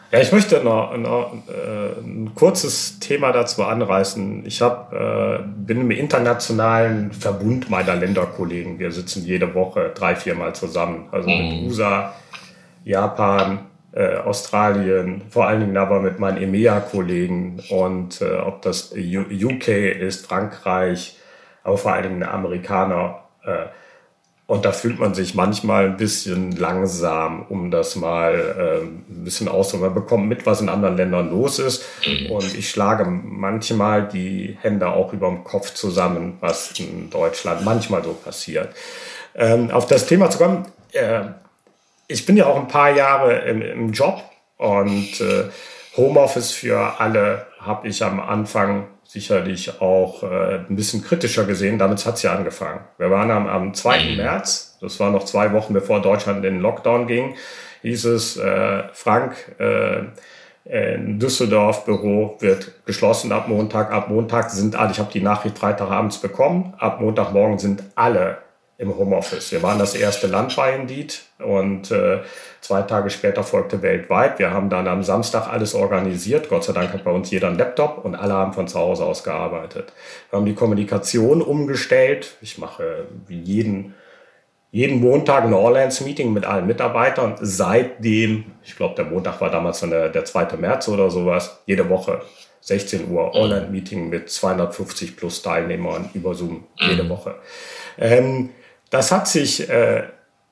Ja, ich möchte noch, noch äh, ein kurzes Thema dazu anreißen. Ich hab, äh, bin im internationalen Verbund meiner Länderkollegen. Wir sitzen jede Woche drei, viermal zusammen. Also mhm. mit U S A, Japan, äh, Australien, vor allen Dingen aber mit meinen E M E A-Kollegen. Und äh, ob das U K ist, Frankreich, aber vor allen Dingen Amerikaner. Äh, Und da fühlt man sich manchmal ein bisschen langsam, um das mal äh, ein bisschen auszudrücken. Man bekommt mit, was in anderen Ländern los ist. Und ich schlage manchmal die Hände auch über dem Kopf zusammen, was in Deutschland manchmal so passiert. Ähm, auf das Thema zu kommen, äh, ich bin ja auch ein paar Jahre im, im Job und äh, Homeoffice für alle habe ich am Anfang sicherlich auch äh, ein bisschen kritischer gesehen. Damit hat es ja angefangen. Wir waren am, am zweiten März, das war noch zwei Wochen bevor Deutschland in den Lockdown ging, hieß es, äh, Frank, äh, in Düsseldorf Büro wird geschlossen ab Montag. Ab Montag sind alle, ich habe die Nachricht Freitagabends bekommen, ab Montagmorgen sind alle im Homeoffice. Wir waren das erste Land bei Indeed und äh, zwei Tage später folgte weltweit. Wir haben dann am Samstag alles organisiert. Gott sei Dank hat bei uns jeder einen Laptop und alle haben von zu Hause aus gearbeitet. Wir haben die Kommunikation umgestellt. Ich mache wie jeden, jeden Montag ein All-Hands-Meeting mit allen Mitarbeitern. Seitdem, ich glaube, der Montag war damals dann der, der zweite März oder sowas, jede Woche sechzehn Uhr All-Hand-Meeting mit zweihundertfünfzig plus Teilnehmern über Zoom jede Woche. Ähm, Das hat sich, äh,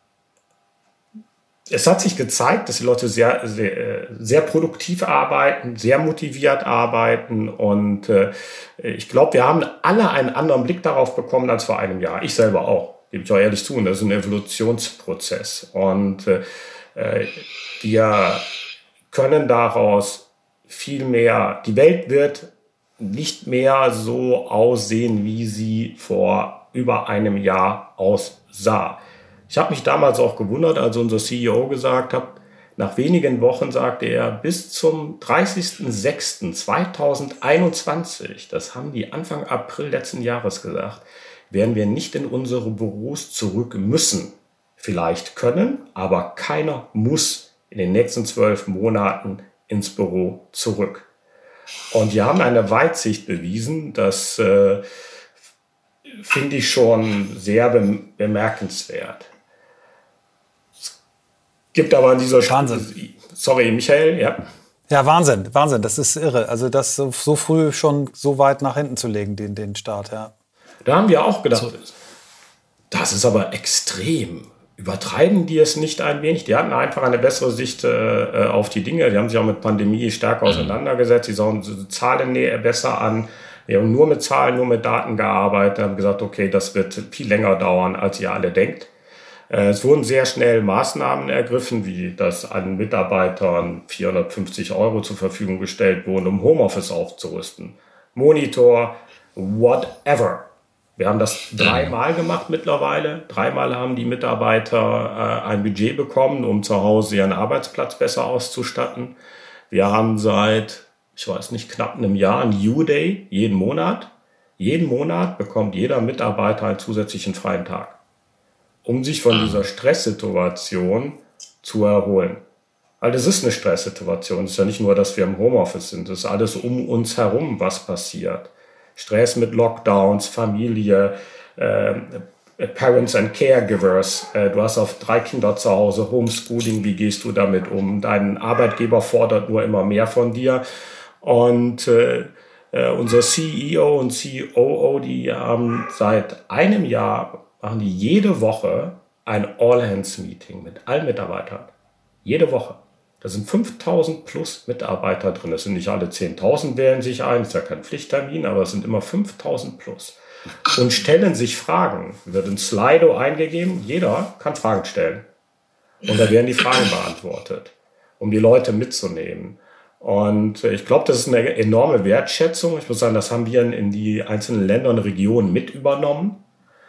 es hat sich gezeigt, dass die Leute sehr, sehr, sehr produktiv arbeiten, sehr motiviert arbeiten und äh, ich glaube, wir haben alle einen anderen Blick darauf bekommen als vor einem Jahr. Ich selber auch, gebe ich auch ehrlich zu, und das ist ein Evolutionsprozess und äh, wir können daraus viel mehr, die Welt wird nicht mehr so aussehen, wie sie vor über einem Jahr aussah. Ich habe mich damals auch gewundert, als unser C E O gesagt hat, nach wenigen Wochen sagte er, bis zum dreißigsten sechsten zweitausendeinundzwanzig, das haben die Anfang April letzten Jahres gesagt, werden wir nicht in unsere Büros zurück müssen. Vielleicht können, aber keiner muss in den nächsten zwölf Monaten ins Büro zurück. Und die haben eine Weitsicht bewiesen, das äh, finde ich schon sehr bemerkenswert. Es gibt aber an dieser Wahnsinn. Stelle, sorry, Michael, ja. Ja, Wahnsinn, Wahnsinn, das ist irre. Also das so, so früh schon so weit nach hinten zu legen, den, den Start, ja. Da haben wir auch gedacht, das ist aber extrem. Übertreiben die es nicht ein wenig? Die hatten einfach eine bessere Sicht äh, auf die Dinge. Die haben sich auch mit Pandemie stärker auseinandergesetzt. Die sahen Zahlen besser an. Wir haben nur mit Zahlen, nur mit Daten gearbeitet. Haben gesagt, okay, das wird viel länger dauern, als ihr alle denkt. Äh, es wurden sehr schnell Maßnahmen ergriffen, wie dass an Mitarbeitern vierhundertfünfzig Euro zur Verfügung gestellt wurden, um Homeoffice aufzurüsten. Monitor, whatever. Wir haben das dreimal gemacht mittlerweile. Dreimal haben die Mitarbeiter äh, ein Budget bekommen, um zu Hause ihren Arbeitsplatz besser auszustatten. Wir haben seit, ich weiß nicht, knapp einem Jahr einen U-Day jeden Monat. Jeden Monat bekommt jeder Mitarbeiter einen zusätzlichen freien Tag, um sich von dieser Stresssituation zu erholen. Weil das ist eine Stresssituation. Es ist ja nicht nur, dass wir im Homeoffice sind. Es ist alles um uns herum, was passiert. Stress mit Lockdowns, Familie, äh, Parents and Caregivers. Äh, du hast auf drei Kinder zu Hause, Homeschooling, wie gehst du damit um? Dein Arbeitgeber fordert nur immer mehr von dir. Und äh, äh, unser C E O und C O O, die haben seit einem Jahr, machen die jede Woche ein All-Hands-Meeting mit allen Mitarbeitern. Jede Woche. Da sind fünftausend plus Mitarbeiter drin. Es sind nicht alle zehntausend wählen sich ein, ist ja kein Pflichttermin, aber es sind immer fünftausend plus. Und stellen sich Fragen. Wird ein Slido eingegeben, jeder kann Fragen stellen. Und da werden die Fragen beantwortet, um die Leute mitzunehmen. Und ich glaube, das ist eine enorme Wertschätzung. Ich muss sagen, das haben wir in die einzelnen Länder und Regionen mit übernommen.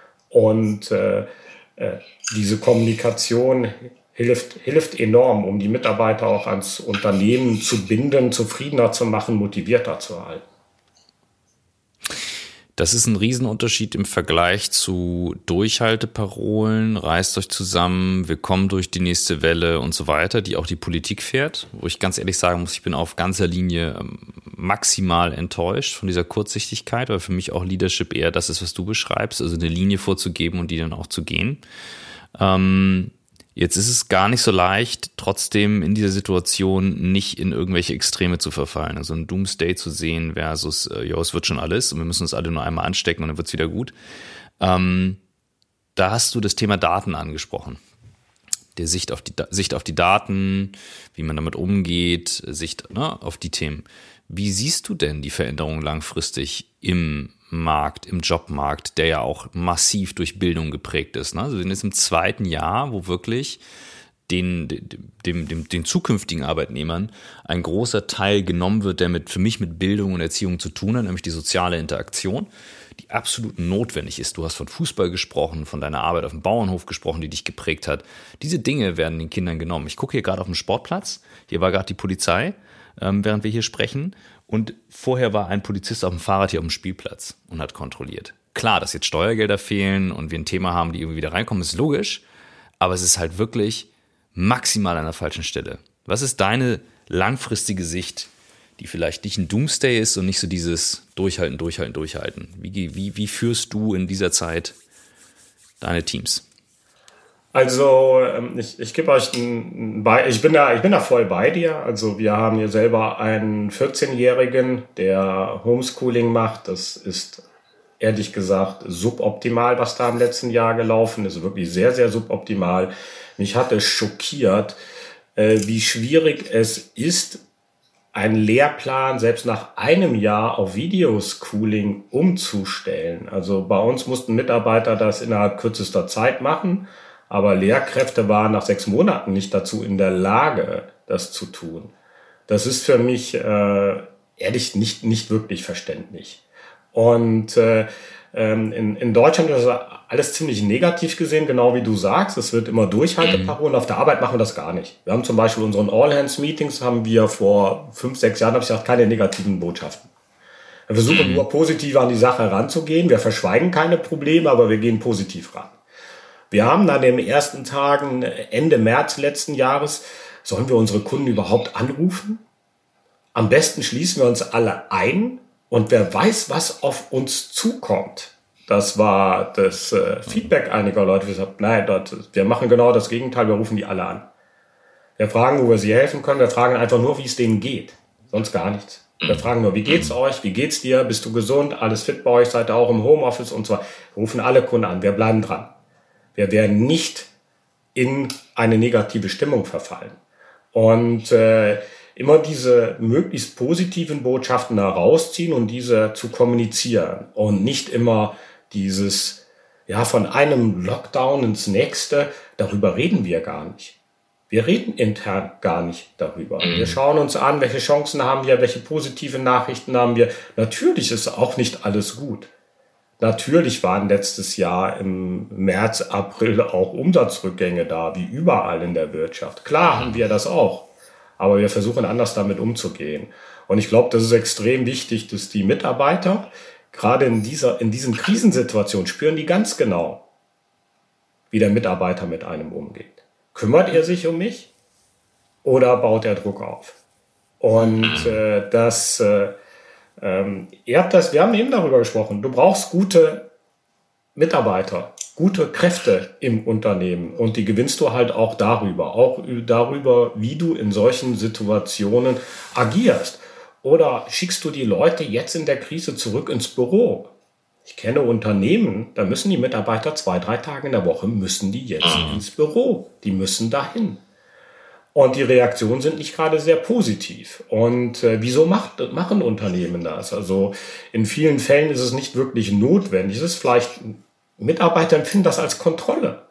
Und äh, äh, diese Kommunikation hilft, hilft enorm, um die Mitarbeiter auch ans Unternehmen zu binden, zufriedener zu machen, motivierter zu halten. Das ist ein Riesenunterschied im Vergleich zu Durchhalteparolen, reißt euch zusammen, wir kommen durch die nächste Welle und so weiter, die auch die Politik fährt, wo ich ganz ehrlich sagen muss, ich bin auf ganzer Linie maximal enttäuscht von dieser Kurzsichtigkeit, weil für mich auch Leadership eher das ist, was du beschreibst, also eine Linie vorzugeben und die dann auch zu gehen. Ähm, Jetzt ist es gar nicht so leicht, trotzdem in dieser Situation nicht in irgendwelche Extreme zu verfallen. Also ein Doomsday zu sehen versus, äh, ja, es wird schon alles und wir müssen uns alle nur einmal anstecken und dann wird's wieder gut. Ähm, da hast du das Thema Daten angesprochen. Die Sicht auf die, Sicht auf die Daten, wie man damit umgeht, Sicht, ne, auf die Themen. Wie siehst du denn die Veränderung langfristig im Markt, im Jobmarkt, der ja auch massiv durch Bildung geprägt ist, ne? Also wir sind jetzt im zweiten Jahr, wo wirklich den, dem, dem, den zukünftigen Arbeitnehmern ein großer Teil genommen wird, der mit, für mich mit Bildung und Erziehung zu tun hat, nämlich die soziale Interaktion, die absolut notwendig ist. Du hast von Fußball gesprochen, von deiner Arbeit auf dem Bauernhof gesprochen, die dich geprägt hat. Diese Dinge werden den Kindern genommen. Ich gucke hier gerade auf dem Sportplatz, hier war gerade die Polizei, ähm, während wir hier sprechen. Und vorher war ein Polizist auf dem Fahrrad hier auf dem Spielplatz und hat kontrolliert. Klar, dass jetzt Steuergelder fehlen und wir ein Thema haben, die irgendwie wieder reinkommen, ist logisch. Aber es ist halt wirklich maximal an der falschen Stelle. Was ist deine langfristige Sicht, die vielleicht nicht ein Doomsday ist und nicht so dieses Durchhalten, Durchhalten, Durchhalten? Wie, wie, wie führst du in dieser Zeit deine Teams? Also ich, ich gebe euch ein Be- ich bin da ich bin da voll bei dir. Also wir haben hier selber einen vierzehnjährigen, der Homeschooling macht. Das ist ehrlich gesagt suboptimal, was da im letzten Jahr gelaufen ist. Wirklich sehr, sehr suboptimal. Mich hat es schockiert, wie schwierig es ist, einen Lehrplan selbst nach einem Jahr auf Videoschooling umzustellen. Also bei uns mussten Mitarbeiter das innerhalb kürzester Zeit machen. Aber Lehrkräfte waren nach sechs Monaten nicht dazu in der Lage, das zu tun. Das ist für mich äh, ehrlich nicht nicht wirklich verständlich. Und äh, in, in Deutschland ist das alles ziemlich negativ gesehen, genau wie du sagst. Es wird immer Durchhalteparolen. Auf der Arbeit machen wir das gar nicht. Wir haben zum Beispiel unseren All-Hands-Meetings, haben wir vor fünf, sechs Jahren, habe ich gesagt, keine negativen Botschaften. Wir versuchen nur positiv an die Sache heranzugehen. Wir verschweigen keine Probleme, aber wir gehen positiv ran. Wir haben an den ersten Tagen Ende März letzten Jahres, sollen wir unsere Kunden überhaupt anrufen? Am besten schließen wir uns alle ein und wer weiß, was auf uns zukommt. Das war das äh, Feedback einiger Leute. Wir sagten, nein, dort, wir machen genau das Gegenteil, wir rufen die alle an. Wir fragen, wo wir sie helfen können, wir fragen einfach nur, wie es denen geht. Sonst gar nichts. Wir fragen nur, wie geht's euch, wie geht's dir, bist du gesund, alles fit bei euch, seid ihr auch im Homeoffice und so weiter. Wir rufen alle Kunden an, wir bleiben dran. Wir werden nicht in eine negative Stimmung verfallen. Und äh, immer diese möglichst positiven Botschaften herausziehen und diese zu kommunizieren. Und nicht immer dieses, ja, von einem Lockdown ins nächste, darüber reden wir gar nicht. Wir reden intern gar nicht darüber. Wir schauen uns an, welche Chancen haben wir, welche positiven Nachrichten haben wir. Natürlich ist auch nicht alles gut. Natürlich waren letztes Jahr im März, April auch Umsatzrückgänge da, wie überall in der Wirtschaft. Klar haben wir das auch, aber wir versuchen anders damit umzugehen. Und ich glaube, das ist extrem wichtig, dass die Mitarbeiter, gerade in dieser, in diesen Krisensituationen, spüren die ganz genau, wie der Mitarbeiter mit einem umgeht. Kümmert er sich um mich oder baut er Druck auf? Und äh, das... Äh, Ähm, ihr habt das, wir haben eben darüber gesprochen, du brauchst gute Mitarbeiter, gute Kräfte im Unternehmen und die gewinnst du halt auch darüber, auch darüber, wie du in solchen Situationen agierst. Oder schickst du die Leute jetzt in der Krise zurück ins Büro? Ich kenne Unternehmen, da müssen die Mitarbeiter zwei, drei Tage in der Woche, müssen die jetzt ins Büro, die müssen dahin. Und die Reaktionen sind nicht gerade sehr positiv. Und äh, wieso macht, machen Unternehmen das? Also in vielen Fällen ist es nicht wirklich notwendig. Es ist vielleicht, Mitarbeiter empfinden das als Kontrolle.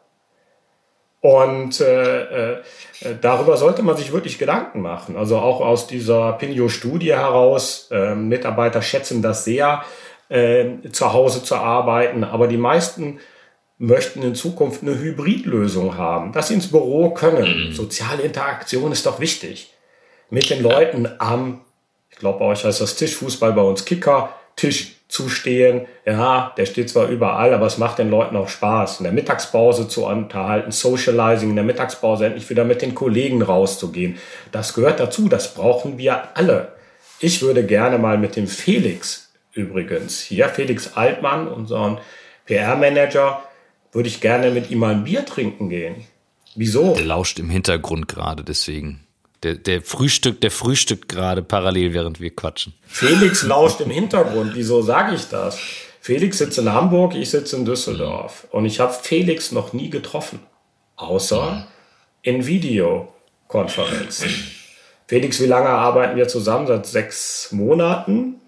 Und äh, äh, darüber sollte man sich wirklich Gedanken machen. Also auch aus dieser Pinio-Studie heraus, äh, Mitarbeiter schätzen das sehr, äh, zu Hause zu arbeiten. Aber die meisten möchten in Zukunft eine Hybridlösung haben, dass sie ins Büro können. Mhm. Soziale Interaktion ist doch wichtig. Mit den Leuten am, ich glaube bei euch heißt das Tischfußball, bei uns Kicker, Tisch zustehen, ja, der steht zwar überall, aber es macht den Leuten auch Spaß, in der Mittagspause zu unterhalten, Socializing, in der Mittagspause endlich wieder mit den Kollegen rauszugehen. Das gehört dazu, das brauchen wir alle. Ich würde gerne mal mit dem Felix übrigens, hier Felix Altmann, unseren P R-Manager, würde ich gerne mit ihm mal ein Bier trinken gehen. Wieso? Der lauscht im Hintergrund gerade, deswegen. Der, der Frühstück, der frühstückt gerade parallel, während wir quatschen. Felix lauscht im Hintergrund. Wieso sage ich das? Felix sitzt in Hamburg, ich sitze in Düsseldorf. Und ich habe Felix noch nie getroffen. Außer in Videokonferenzen. Felix, wie lange arbeiten wir zusammen? Seit sechs Monaten.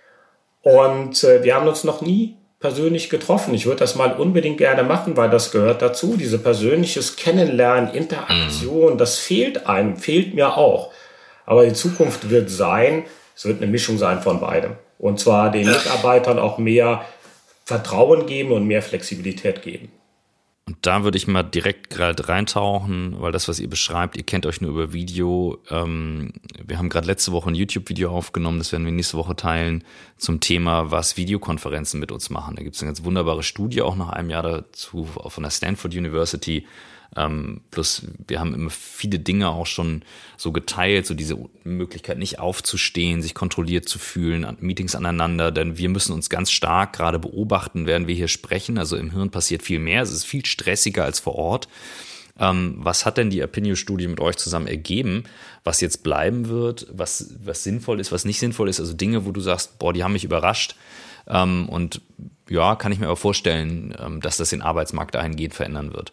Und äh, wir haben uns noch nie persönlich getroffen. Ich würde das mal unbedingt gerne machen, weil das gehört dazu. Diese persönliches Kennenlernen, Interaktion, das fehlt einem, fehlt mir auch. Aber die Zukunft wird sein, es wird eine Mischung sein von beidem. Und zwar den Mitarbeitern auch mehr Vertrauen geben und mehr Flexibilität geben. Und da würde ich mal direkt gerade reintauchen, weil das, was ihr beschreibt, ihr kennt euch nur über Video. Ähm, wir haben gerade letzte Woche ein YouTube-Video aufgenommen, das werden wir nächste Woche teilen, zum Thema, was Videokonferenzen mit uns machen. Da gibt es eine ganz wunderbare Studie auch nach einem Jahr dazu von der Stanford University. Ähm, plus wir haben immer viele Dinge auch schon so geteilt, so diese Möglichkeit nicht aufzustehen, sich kontrolliert zu fühlen, Meetings aneinander, denn wir müssen uns ganz stark gerade beobachten, während wir hier sprechen. Also im Hirn passiert viel mehr, es ist viel stressiger als vor Ort. Ähm, was hat denn die Apinio-Studie mit euch zusammen ergeben, was jetzt bleiben wird, was, was sinnvoll ist, was nicht sinnvoll ist, also Dinge, wo du sagst, boah, die haben mich überrascht. Ähm, und ja, kann ich mir aber vorstellen, ähm, dass das den Arbeitsmarkt dahingehend verändern wird.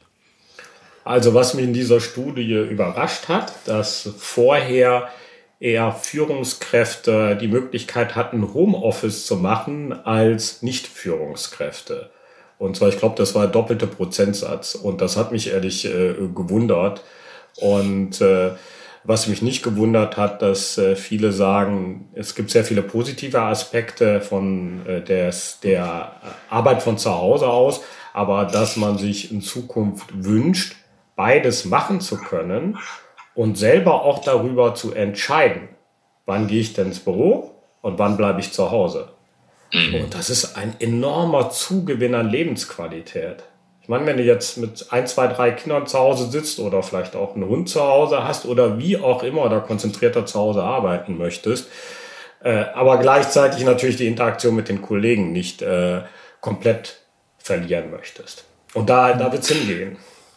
Also was mich in dieser Studie überrascht hat, dass vorher eher Führungskräfte die Möglichkeit hatten, Homeoffice zu machen als Nicht-Führungskräfte. Und zwar, ich glaube, das war der doppelte Prozentsatz. Und das hat mich ehrlich äh, gewundert. Und äh, was mich nicht gewundert hat, dass äh, viele sagen, es gibt sehr viele positive Aspekte von äh, des, der Arbeit von zu Hause aus, aber dass man sich in Zukunft wünscht, beides machen zu können und selber auch darüber zu entscheiden, wann gehe ich denn ins Büro und wann bleibe ich zu Hause. Mhm. Und das ist ein enormer Zugewinn an Lebensqualität. Ich meine, wenn du jetzt mit ein, zwei, drei Kindern zu Hause sitzt oder vielleicht auch einen Hund zu Hause hast oder wie auch immer oder konzentrierter zu Hause arbeiten möchtest, äh, aber gleichzeitig natürlich die Interaktion mit den Kollegen nicht äh, komplett verlieren möchtest. Und da, da wird es hingehen.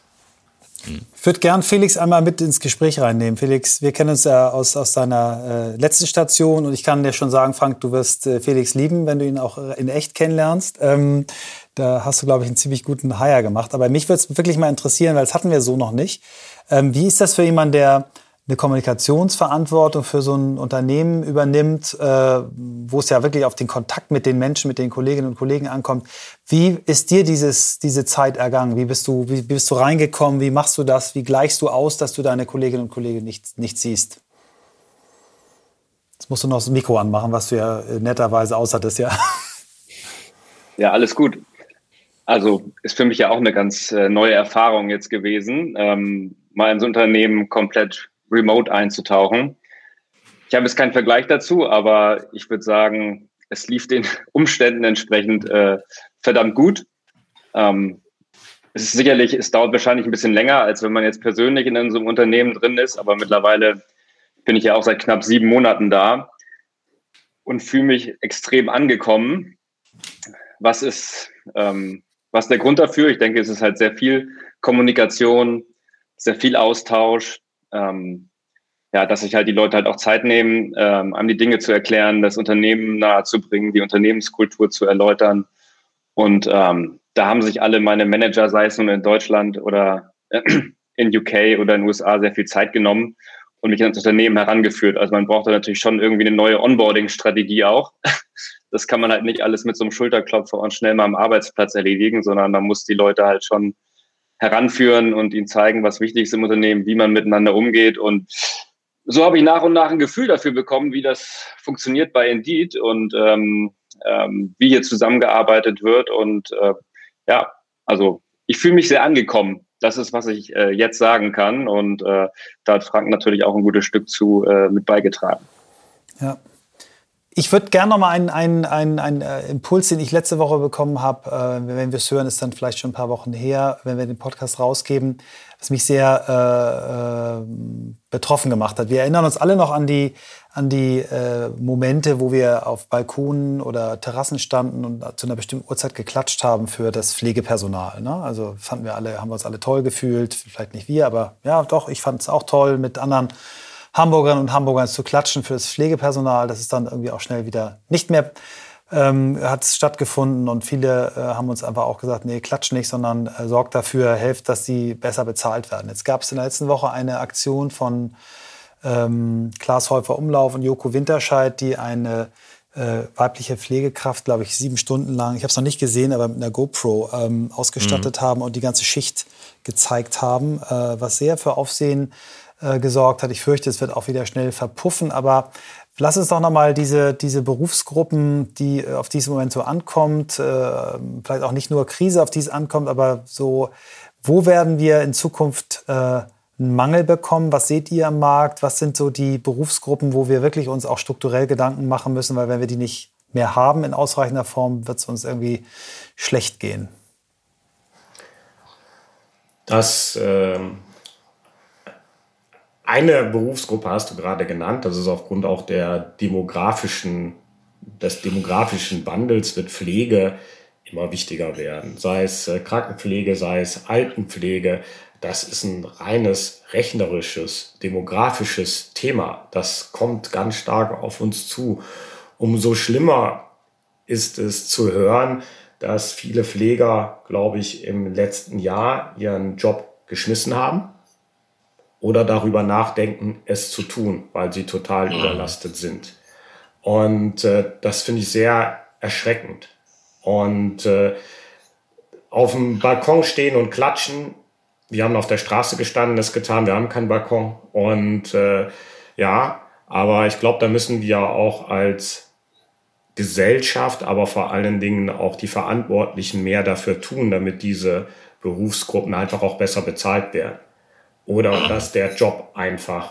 Ich würde gern Felix einmal mit ins Gespräch reinnehmen. Felix, wir kennen uns ja aus, aus deiner äh, letzten Station und ich kann dir schon sagen, Frank, du wirst äh, Felix lieben, wenn du ihn auch in echt kennenlernst. Ähm, da hast du, glaube ich, einen ziemlich guten Hire gemacht. Aber mich würde es wirklich mal interessieren, weil das hatten wir so noch nicht. Ähm, wie ist das für jemanden, der eine Kommunikationsverantwortung für so ein Unternehmen übernimmt, äh, wo es ja wirklich auf den Kontakt mit den Menschen, mit den Kolleginnen und Kollegen ankommt. Wie ist dir dieses, diese Zeit ergangen? Wie bist du, wie bist du reingekommen? Wie machst du das? Wie gleichst du aus, dass du deine Kolleginnen und Kollegen nicht, nicht siehst? Jetzt musst du noch das Mikro anmachen, was du ja netterweise aushattest, ja. Ja, alles gut. Also ist für mich ja auch eine ganz äh, neue Erfahrung jetzt gewesen, ähm, mal ins Unternehmen komplett remote einzutauchen. Ich habe jetzt keinen Vergleich dazu, aber ich würde sagen, es lief den Umständen entsprechend äh, verdammt gut. Ähm, es ist sicherlich, es dauert wahrscheinlich ein bisschen länger, als wenn man jetzt persönlich in so einem Unternehmen drin ist, aber mittlerweile bin ich ja auch seit knapp sieben Monaten da und fühle mich extrem angekommen. Was ist, ähm, was ist der Grund dafür? Ich denke, es ist halt sehr viel Kommunikation, sehr viel Austausch, ähm, ja, dass sich halt die Leute halt auch Zeit nehmen, ähm, einem die Dinge zu erklären, das Unternehmen nahezubringen, die Unternehmenskultur zu erläutern. Und ähm, da haben sich alle meine Manager, sei es nun in Deutschland oder äh, in U K oder in den U S A, sehr viel Zeit genommen und mich ans Unternehmen herangeführt. Also man braucht da natürlich schon irgendwie eine neue Onboarding-Strategie auch. Das kann man halt nicht alles mit so einem Schulterklopfer und schnell mal am Arbeitsplatz erledigen, sondern man muss die Leute halt schon heranführen und ihnen zeigen, was wichtig ist im Unternehmen, wie man miteinander umgeht. Und so habe ich nach und nach ein Gefühl dafür bekommen, wie das funktioniert bei Indeed und ähm, ähm, wie hier zusammengearbeitet wird. Und äh, ja, also ich fühle mich sehr angekommen. Das ist, was ich äh, jetzt sagen kann. Und äh, da hat Frank natürlich auch ein gutes Stück zu äh, mit beigetragen. Ja. Ich würde gerne noch mal einen, einen, einen, einen Impuls, den ich letzte Woche bekommen habe, äh, wenn wir es hören, ist dann vielleicht schon ein paar Wochen her, wenn wir den Podcast rausgeben, was mich sehr äh, äh, betroffen gemacht hat. Wir erinnern uns alle noch an die, an die äh, Momente, wo wir auf Balkonen oder Terrassen standen und zu einer bestimmten Uhrzeit geklatscht haben für das Pflegepersonal. Ne? Also fanden wir alle, haben wir uns alle toll gefühlt, vielleicht nicht wir, aber ja doch, ich fand es auch toll, mit anderen Hamburgerinnen und Hamburgern zu klatschen für das Pflegepersonal. Das ist dann irgendwie auch schnell wieder nicht mehr ähm, hat es stattgefunden und viele äh, haben uns einfach auch gesagt, nee, klatscht nicht, sondern äh, sorgt dafür, helft, dass sie besser bezahlt werden. Jetzt gab es in der letzten Woche eine Aktion von ähm, Klaas Häufer Umlauf und Joko Winterscheid, die eine äh, weibliche Pflegekraft, glaube ich, sieben Stunden lang, ich habe es noch nicht gesehen, aber mit einer GoPro ähm, ausgestattet mhm. haben und die ganze Schicht gezeigt haben, äh, was sehr für Aufsehen äh, gesorgt hat. Ich fürchte, es wird auch wieder schnell verpuffen, aber lass uns doch noch mal diese, diese Berufsgruppen, die auf diesen Moment so ankommt, äh, vielleicht auch nicht nur Krise, auf die es ankommt, aber so, wo werden wir in Zukunft äh, einen Mangel bekommen? Was seht ihr am Markt? Was sind so die Berufsgruppen, wo wir wirklich uns auch strukturell Gedanken machen müssen? Weil wenn wir die nicht mehr haben in ausreichender Form, wird es uns irgendwie schlecht gehen. Das ähm Eine Berufsgruppe hast du gerade genannt, das ist aufgrund auch der demografischen, des demografischen Wandels wird Pflege immer wichtiger werden. Sei es Krankenpflege, sei es Altenpflege, das ist ein reines rechnerisches, demografisches Thema. Das kommt ganz stark auf uns zu. Umso schlimmer ist es zu hören, dass viele Pfleger, glaube ich, im letzten Jahr ihren Job geschmissen haben. Oder darüber nachdenken, es zu tun, weil sie total mhm. überlastet sind. Und äh, das finde ich sehr erschreckend. Und äh, auf dem Balkon stehen und klatschen, wir haben auf der Straße gestanden, das getan, wir haben keinen Balkon. Und äh, ja, aber ich glaube, da müssen wir auch als Gesellschaft, aber vor allen Dingen auch die Verantwortlichen mehr dafür tun, damit diese Berufsgruppen einfach auch besser bezahlt werden. Oder dass der Job einfach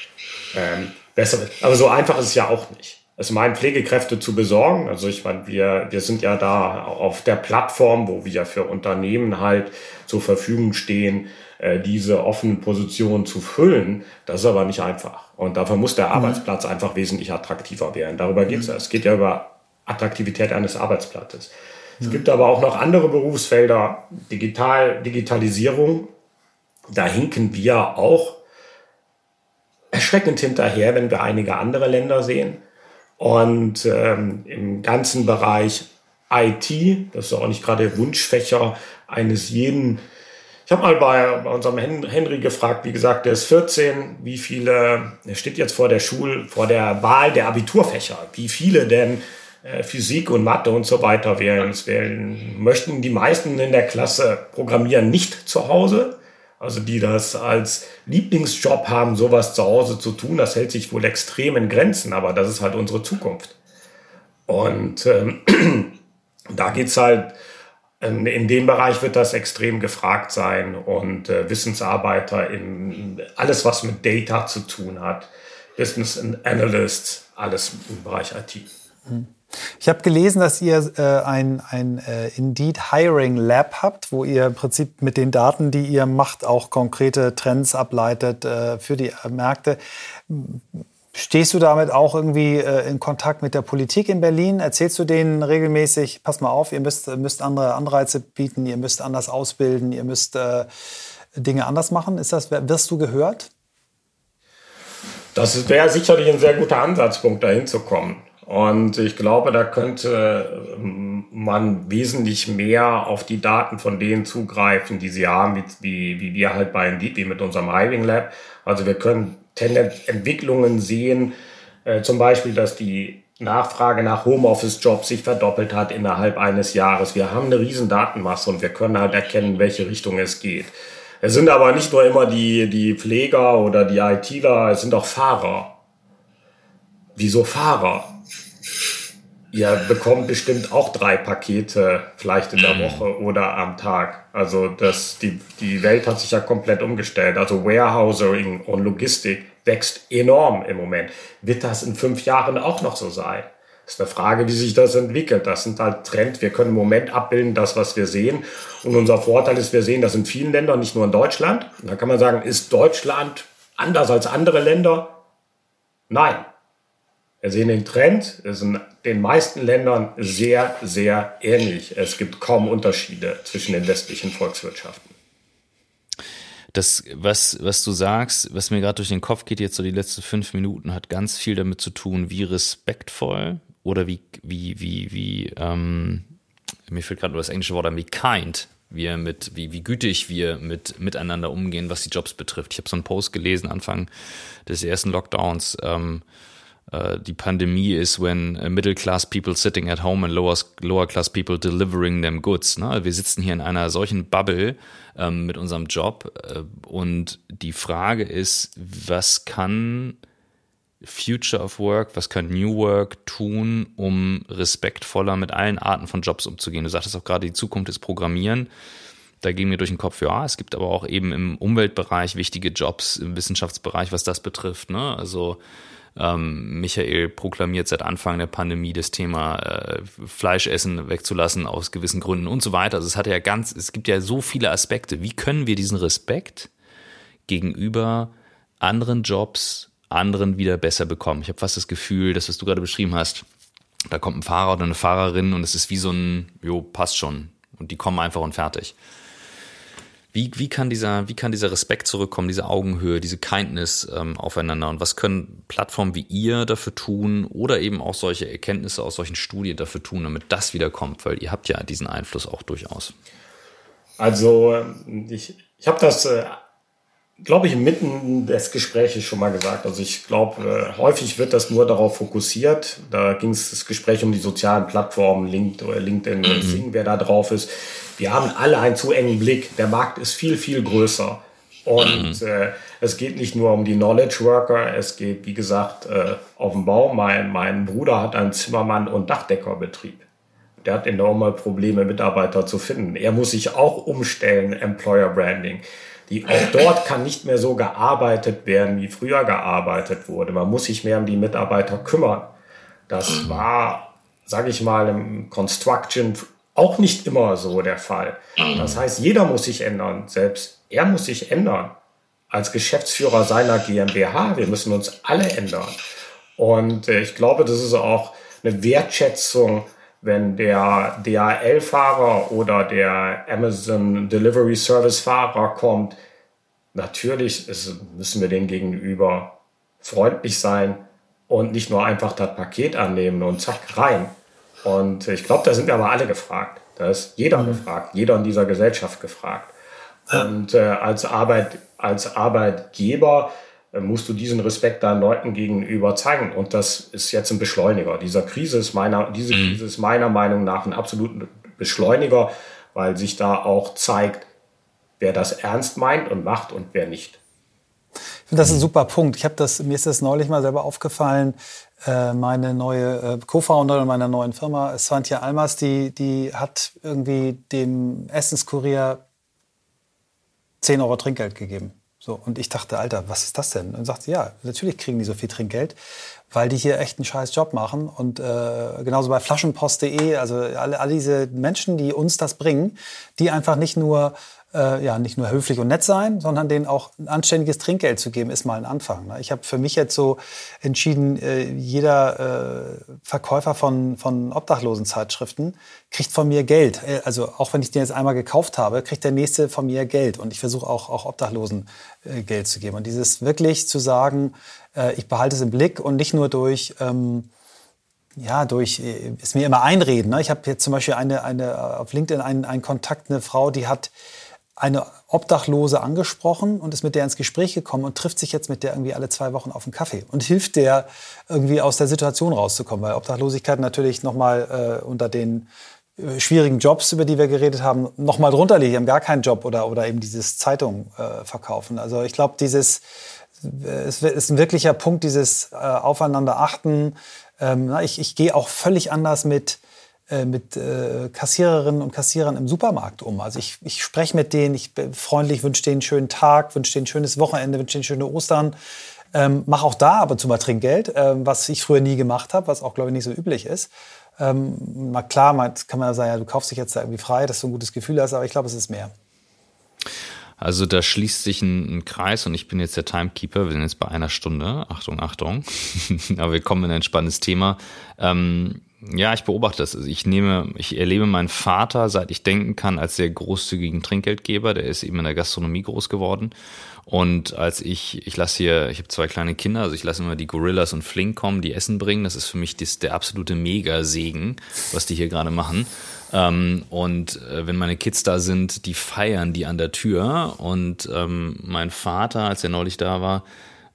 ähm, besser wird. Aber so einfach ist es ja auch nicht. Es meinen Pflegekräfte zu besorgen. Also ich meine, wir, wir sind ja da auf der Plattform, wo wir für Unternehmen halt zur Verfügung stehen, äh, diese offenen Positionen zu füllen. Das ist aber nicht einfach. Und dafür muss der mhm. Arbeitsplatz einfach wesentlich attraktiver werden. Darüber geht es ja. Es geht ja über Attraktivität eines Arbeitsplatzes. Mhm. Es gibt aber auch noch andere Berufsfelder, Digital, Digitalisierung. Da hinken wir auch erschreckend hinterher, wenn wir einige andere Länder sehen. Und ähm, im ganzen Bereich I T, das ist auch nicht gerade Wunschfächer eines jeden. Ich habe mal bei, bei unserem Henry gefragt, wie gesagt, der ist vierzehn, wie viele, er steht jetzt vor der Schule, vor der Wahl der Abiturfächer, wie viele denn äh, Physik und Mathe und so weiter wählen. Es wählen. Möchten die meisten in der Klasse programmieren nicht zu Hause? Also die das als Lieblingsjob haben, sowas zu Hause zu tun, das hält sich wohl extrem in Grenzen, aber das ist halt unsere Zukunft. Und ähm, da geht's halt, ähm, in dem Bereich wird das extrem gefragt sein und äh, Wissensarbeiter in alles, was mit Data zu tun hat, Business Analysts, alles im Bereich I T. Mhm. Ich habe gelesen, dass ihr äh, ein, ein äh, Indeed Hiring Lab habt, wo ihr im Prinzip mit den Daten, die ihr macht, auch konkrete Trends ableitet äh, für die Märkte. Stehst du damit auch irgendwie äh, in Kontakt mit der Politik in Berlin? Erzählst du denen regelmäßig, pass mal auf, ihr müsst, müsst andere Anreize bieten, ihr müsst anders ausbilden, ihr müsst äh, Dinge anders machen? Ist das, wirst du gehört? Das wäre sicherlich ein sehr guter Ansatzpunkt, dahin zu kommen. Und ich glaube, da könnte man wesentlich mehr auf die Daten von denen zugreifen, die sie haben, wie, wie, wie wir halt bei Indeed, wie mit unserem Hiring Lab. Also wir können Entwicklungen sehen, äh, zum Beispiel, dass die Nachfrage nach Homeoffice-Jobs sich verdoppelt hat innerhalb eines Jahres. Wir haben eine riesen Datenmasse und wir können halt erkennen, in welche Richtung es geht. Es sind aber nicht nur immer die, die Pfleger oder die ITler, es sind auch Fahrer. Wieso Fahrer? Ihr bekommt bestimmt auch drei Pakete, vielleicht in der Woche oder am Tag. Also das, die, die Welt hat sich ja komplett umgestellt. Also Warehousing und Logistik wächst enorm im Moment. Wird das in fünf Jahren auch noch so sein? Das ist eine Frage, wie sich das entwickelt. Das sind halt Trends. Wir können im Moment abbilden, das, was wir sehen. Und unser Vorteil ist, wir sehen das in vielen Ländern, nicht nur in Deutschland. Und da kann man sagen, ist Deutschland anders als andere Länder? Nein. Wir sehen den Trend, es ist in den meisten Ländern sehr, sehr ähnlich. Es gibt kaum Unterschiede zwischen den westlichen Volkswirtschaften. Das, was, was du sagst, was mir gerade durch den Kopf geht, jetzt so die letzten fünf Minuten, hat ganz viel damit zu tun, wie respektvoll oder wie, wie, wie, wie, ähm, mir fällt gerade nur das englische Wort an, wie kind wir mit, wie, wie gütig wir mit, miteinander umgehen, was die Jobs betrifft. Ich habe so einen Post gelesen, Anfang des ersten Lockdowns, ähm, Uh, die Pandemie ist when uh, middle class people sitting at home and lower, lower class people delivering them goods. Ne? Wir sitzen hier in einer solchen Bubble ähm, mit unserem Job äh, und die Frage ist, was kann Future of Work, was kann New Work tun, um respektvoller mit allen Arten von Jobs umzugehen? Du sagtest auch gerade, die Zukunft ist Programmieren. Da ging mir durch den Kopf, ja, es gibt aber auch eben im Umweltbereich wichtige Jobs, im Wissenschaftsbereich, was das betrifft. Ne? Also Ähm, Michael proklamiert seit Anfang der Pandemie das Thema äh, Fleischessen wegzulassen aus gewissen Gründen und so weiter. Also es hat ja ganz, es gibt ja so viele Aspekte. Wie können wir diesen Respekt gegenüber anderen Jobs, anderen wieder besser bekommen? Ich habe fast das Gefühl, das, was du gerade beschrieben hast, da kommt ein Fahrer oder eine Fahrerin und es ist wie so ein, jo, passt schon. Und die kommen einfach und fertig. Wie, wie, kann dieser, wie kann dieser Respekt zurückkommen, diese Augenhöhe, diese Kindness ähm, aufeinander? Und was können Plattformen wie ihr dafür tun oder eben auch solche Erkenntnisse aus solchen Studien dafür tun, damit das wieder kommt? Weil ihr habt ja diesen Einfluss auch durchaus. Also ich, ich habe das, äh, glaube ich, mitten des Gesprächs schon mal gesagt. Also ich glaube, äh, häufig wird das nur darauf fokussiert. Da ging es das Gespräch um die sozialen Plattformen, LinkedIn, mhm. Xing, wer da drauf ist. Wir haben alle einen zu engen Blick. Der Markt ist viel, viel größer. Und mhm. äh, es geht nicht nur um die Knowledge Worker. Es geht, wie gesagt, äh, auf dem Bau. Mein, mein Bruder hat einen Zimmermann- und Dachdeckerbetrieb. Der hat enorme Probleme, Mitarbeiter zu finden. Er muss sich auch umstellen, Employer Branding. Die, auch dort kann nicht mehr so gearbeitet werden, wie früher gearbeitet wurde. Man muss sich mehr um die Mitarbeiter kümmern. Das war, sage ich mal, im Construction auch nicht immer so der Fall. Das heißt, jeder muss sich ändern. Selbst er muss sich ändern. Als Geschäftsführer seiner GmbH. Wir müssen uns alle ändern. Und äh, ich glaube, das ist auch eine Wertschätzung, wenn der D H L-Fahrer oder der Amazon Delivery Service-Fahrer kommt. Natürlich ist, müssen wir denen gegenüber freundlich sein und nicht nur einfach das Paket annehmen und zack, rein. Und ich glaube, da sind wir aber alle gefragt. Da ist jeder mhm. gefragt, jeder in dieser Gesellschaft gefragt. Und äh, als, Arbeit, als Arbeitgeber äh, musst du diesen Respekt deinen Leuten gegenüber zeigen. Und das ist jetzt ein Beschleuniger. Dieser Krise ist meiner, diese mhm. Krise ist meiner Meinung nach ein absoluter Beschleuniger, weil sich da auch zeigt, wer das ernst meint und macht und wer nicht. Ich finde das ein super Punkt. Ich habe das, mir ist das neulich mal selber aufgefallen. Äh, meine neue äh, Co-Founderin meiner neuen Firma, Swantje Almers, die, die hat irgendwie dem Essenskurier zehn Euro Trinkgeld gegeben. So, und ich dachte, Alter, was ist das denn? Und sagte, ja, natürlich kriegen die so viel Trinkgeld, weil die hier echt einen scheiß Job machen. Und äh, genauso bei Flaschenpost punkt de, also alle, alle diese Menschen, die uns das bringen, die einfach nicht nur Äh, ja, nicht nur höflich und nett sein, sondern denen auch ein anständiges Trinkgeld zu geben, ist mal ein Anfang. Ne? Ich habe für mich jetzt so entschieden, äh, jeder äh, Verkäufer von, von Obdachlosenzeitschriften kriegt von mir Geld. Äh, also auch wenn ich den jetzt einmal gekauft habe, kriegt der Nächste von mir Geld. Und ich versuche auch, auch Obdachlosen äh, Geld zu geben. Und dieses wirklich zu sagen, äh, ich behalte es im Blick und nicht nur durch... Ähm, Ja, durch, ist mir immer einreden. Ne? Ich habe jetzt zum Beispiel eine, eine, auf LinkedIn einen, einen Kontakt, eine Frau, die hat eine Obdachlose angesprochen und ist mit der ins Gespräch gekommen und trifft sich jetzt mit der irgendwie alle zwei Wochen auf einen Kaffee und hilft der irgendwie aus der Situation rauszukommen, weil Obdachlosigkeit natürlich nochmal äh, unter den äh, schwierigen Jobs, über die wir geredet haben, nochmal drunter liegt. Die haben gar keinen Job oder, oder eben dieses Zeitung äh, verkaufen. Also ich glaube, dieses, äh, es ist ein wirklicher Punkt, dieses äh, Aufeinander achten. Ähm, ich ich gehe auch völlig anders mit mit äh, Kassiererinnen und Kassierern im Supermarkt um. Also ich, ich spreche mit denen, ich bin freundlich, wünsche denen einen schönen Tag, wünsche denen ein schönes Wochenende, wünsche denen schöne Ostern. Ähm, mach auch da ab und zu mal Trinkgeld, ähm, was ich früher nie gemacht habe, was auch, glaube ich, nicht so üblich ist. Ähm, mal klar, mal kann man sagen, ja, du kaufst dich jetzt da irgendwie frei, dass du ein gutes Gefühl hast, aber ich glaube, es ist mehr. Also da schließt sich ein, ein Kreis und ich bin jetzt der Timekeeper. Wir sind jetzt bei einer Stunde. Achtung, Achtung. Aber wir kommen in ein spannendes Thema. Ähm, ja, ich beobachte das. Also ich nehme, ich erlebe meinen Vater, seit ich denken kann, als sehr großzügigen Trinkgeldgeber. Der ist eben in der Gastronomie groß geworden. Und als ich, ich lasse hier, ich habe zwei kleine Kinder, also ich lasse immer die Gorillas und Flink kommen, die Essen bringen. Das ist für mich das, der absolute Mega-Segen, was die hier gerade machen. Ähm, und äh, wenn meine Kids da sind, die feiern die an der Tür. Und ähm, mein Vater, als er neulich da war,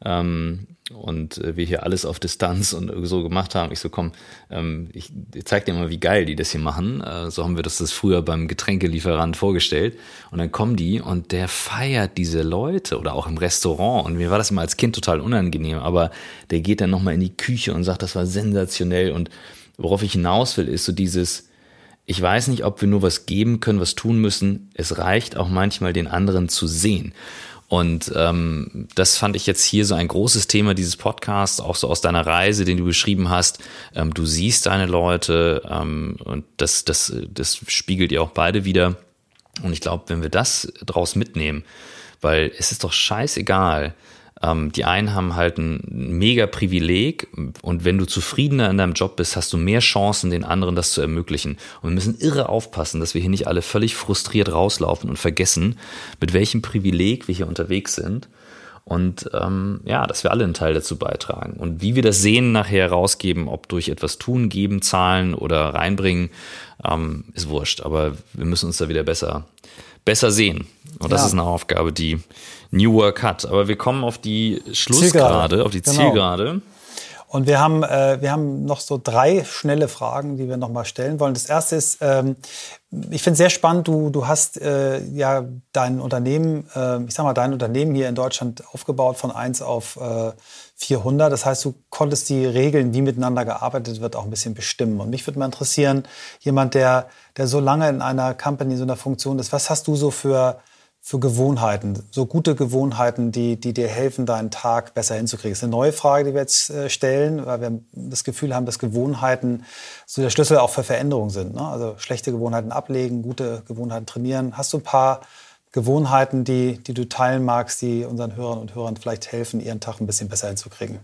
ähm, und äh, wir hier alles auf Distanz und so gemacht haben, ich so, komm, ähm, ich, ich zeig dir mal, wie geil die das hier machen. Äh, so haben wir das, das früher beim Getränkelieferant vorgestellt. Und dann kommen die und der feiert diese Leute oder auch im Restaurant. Und mir war das immer als Kind total unangenehm, aber der geht dann nochmal in die Küche und sagt, das war sensationell. Und worauf ich hinaus will, ist so dieses, ich weiß nicht, ob wir nur was geben können, was tun müssen. Es reicht auch manchmal, den anderen zu sehen. Und ähm, das fand ich jetzt hier so ein großes Thema dieses Podcasts, auch so aus deiner Reise, den du beschrieben hast. Ähm, du siehst deine Leute ähm, und das, das, das spiegelt ihr auch beide wieder. Und ich glaube, wenn wir das draus mitnehmen, weil es ist doch scheißegal, ähm, die einen haben halt ein mega Privileg und wenn du zufriedener in deinem Job bist, hast du mehr Chancen, den anderen das zu ermöglichen. Und wir müssen irre aufpassen, dass wir hier nicht alle völlig frustriert rauslaufen und vergessen, mit welchem Privileg wir hier unterwegs sind. Und ähm, ja, dass wir alle einen Teil dazu beitragen. Und wie wir das Sehen nachher rausgeben, ob durch etwas tun, geben, zahlen oder reinbringen, ähm, ist wurscht. Aber wir müssen uns da wieder besser, besser sehen. Und das ja. ist eine Aufgabe, die New Work hat. Aber wir kommen auf die Schlussgrade, auf die genau. Zielgerade. Und wir haben, äh, wir haben noch so drei schnelle Fragen, die wir noch mal stellen wollen. Das erste ist, ähm, ich finde es sehr spannend, du, du hast äh, ja dein Unternehmen, äh, ich sag mal, dein Unternehmen hier in Deutschland aufgebaut von eins auf äh, vierhundert. Das heißt, du konntest die Regeln, wie miteinander gearbeitet wird, auch ein bisschen bestimmen. Und mich würde mal interessieren, jemand, der, der so lange in einer Company, so einer Funktion ist, was hast du so für für Gewohnheiten, so gute Gewohnheiten, die, die dir helfen, deinen Tag besser hinzukriegen? Das ist eine neue Frage, die wir jetzt äh, stellen, weil wir das Gefühl haben, dass Gewohnheiten so der Schlüssel auch für Veränderung sind. Ne? Also schlechte Gewohnheiten ablegen, gute Gewohnheiten trainieren. Hast du ein paar Gewohnheiten, die, die du teilen magst, die unseren Hörern und Hörern vielleicht helfen, ihren Tag ein bisschen besser hinzukriegen?